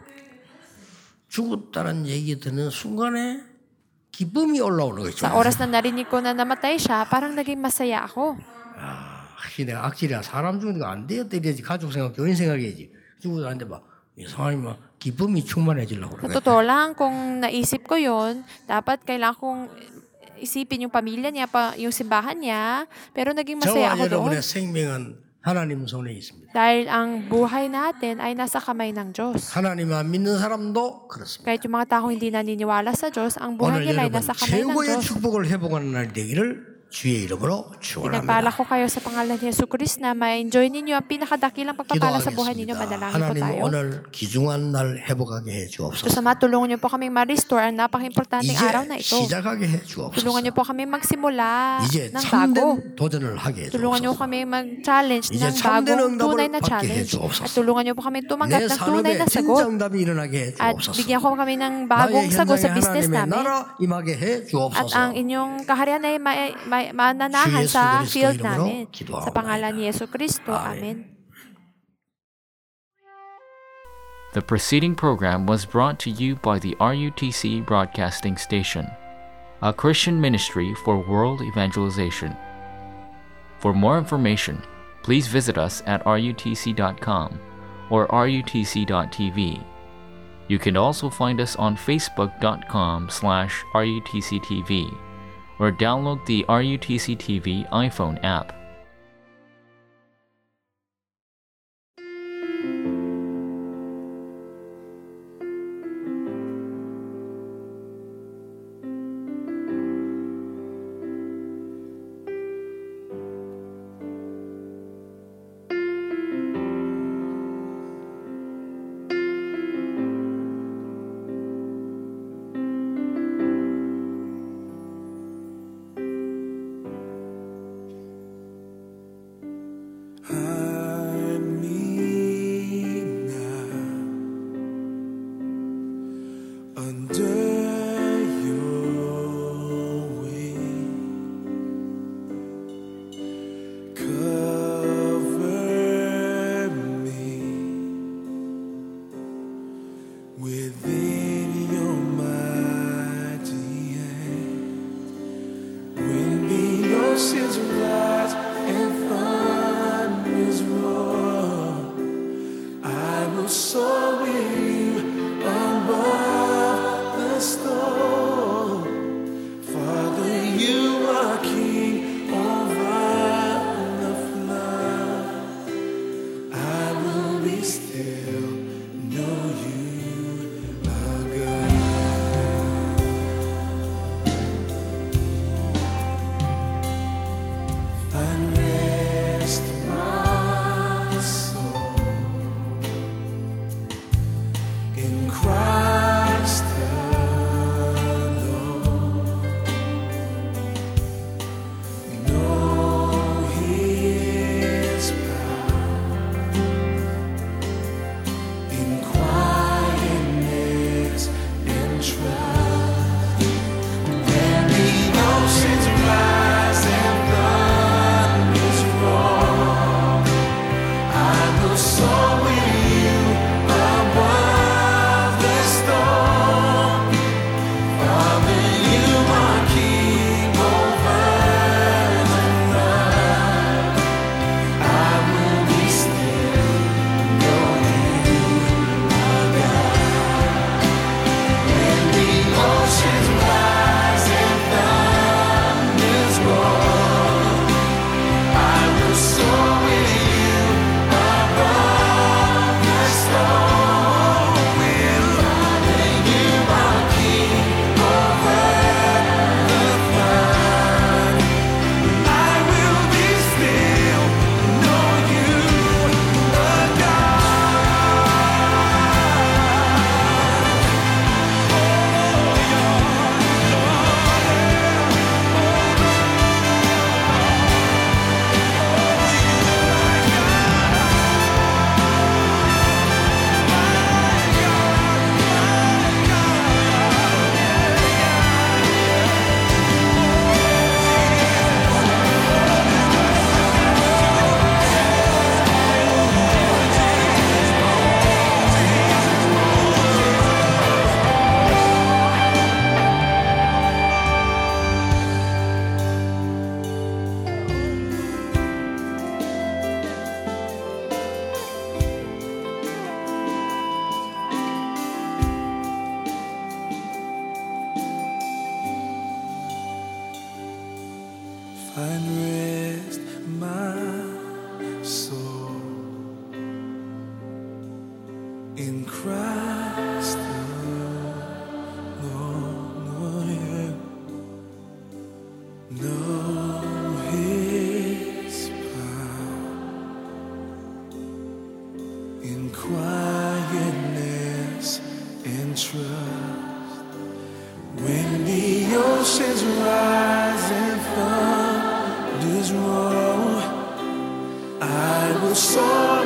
S4: 죽었다는 얘기 듣는 순간에 기쁨이 올라오는 거죠.
S3: Sa oras na narinig ko na namatay siya, parang naging masaya ako.
S4: 내가 악질이야. 사람 죽는 거 안 되었다 이래야지. 가족 생각, 교인 생각해야지. 죽어도 안 돼 봐. 이상하게 막 기쁨이 충만해지려고
S3: Sa
S4: 그래.
S3: totoo lang, kung naisip ko yun, dapat kailangan kong isipin yung pamilya niya, yung simbahan niya, pero naging masaya
S4: 저와
S3: ako doon.
S4: 여러분의 생명은 하나님 손에 있습니다.
S3: Dahil ang buhay natin ay nasa kamay ng Diyos.
S4: 하나님 안 믿는 사람도 그렇습니다.
S3: Kahit yung mga taong hindi naniniwala sa Diyos, ang buhay
S4: 오늘
S3: nila ay
S4: 여러분
S3: nasa kamay ng
S4: 최고의
S3: Diyos.
S4: 축복을 회복하는 날이 되기를 주의 이름으로
S3: Pinagpala
S4: 축원합니다.
S3: ko kayo sa pangalan ni Yesu Cristo na ma-enjoy ninyo ang pinakadakilang pagpapala sa buhay ninyo.
S4: 기도하겠습니다.
S3: Manalangin po
S4: 하나님
S3: tayo.
S4: 오늘 귀중한 날 회복하게 해
S3: So
S4: 주옵소서.
S3: sa matulungan niyo po kaming ma-restore ang napaka-importanting araw na
S4: 이제
S3: ito.
S4: 시작하게 해
S3: Tulungan
S4: 주옵소서.
S3: niyo po kami magsimula
S4: 이제
S3: ng bago.
S4: 참된 도전을 하게 해
S3: Tulungan niyo
S4: 주옵소서.
S3: kami mag-challenge
S4: 이제
S3: ng
S4: 참된
S3: bagong
S4: 응답을
S3: tunay na
S4: 받게
S3: challenge.
S4: 해주옵소서.
S3: At tulungan niyo po kami tumanggap
S4: 내
S3: ng tunay
S4: 산업에
S3: na
S4: 진짜
S3: sagot.
S4: 응답이 일어나게 해
S3: At
S4: 주옵소서.
S3: bigyan ko kami ng
S4: 나의
S3: bagong sagot sa
S4: 현장에
S3: business
S4: 하나님의
S3: namin.
S4: 나라 임하게 해
S3: At
S4: 주옵소서.
S3: ang inyong kaharian ay mananahan
S4: 주 예수
S3: sa
S4: 그리스도
S3: field
S4: 이름으로
S3: namin.
S4: 기도하옵나이다.
S3: Sa pangalan ni Yesu Cristo.
S4: 아멘.
S3: Amen.
S2: The preceding program was brought to you by the RUTC Broadcasting Station, a Christian ministry for world evangelization. For more information, please visit us at rutc.com or rutc.tv. You can also find us on facebook.com/rutctv or download the RUTC TV iPhone app.
S1: Sins of light and thunders trust. When the oceans rise and thunders roll, I will soar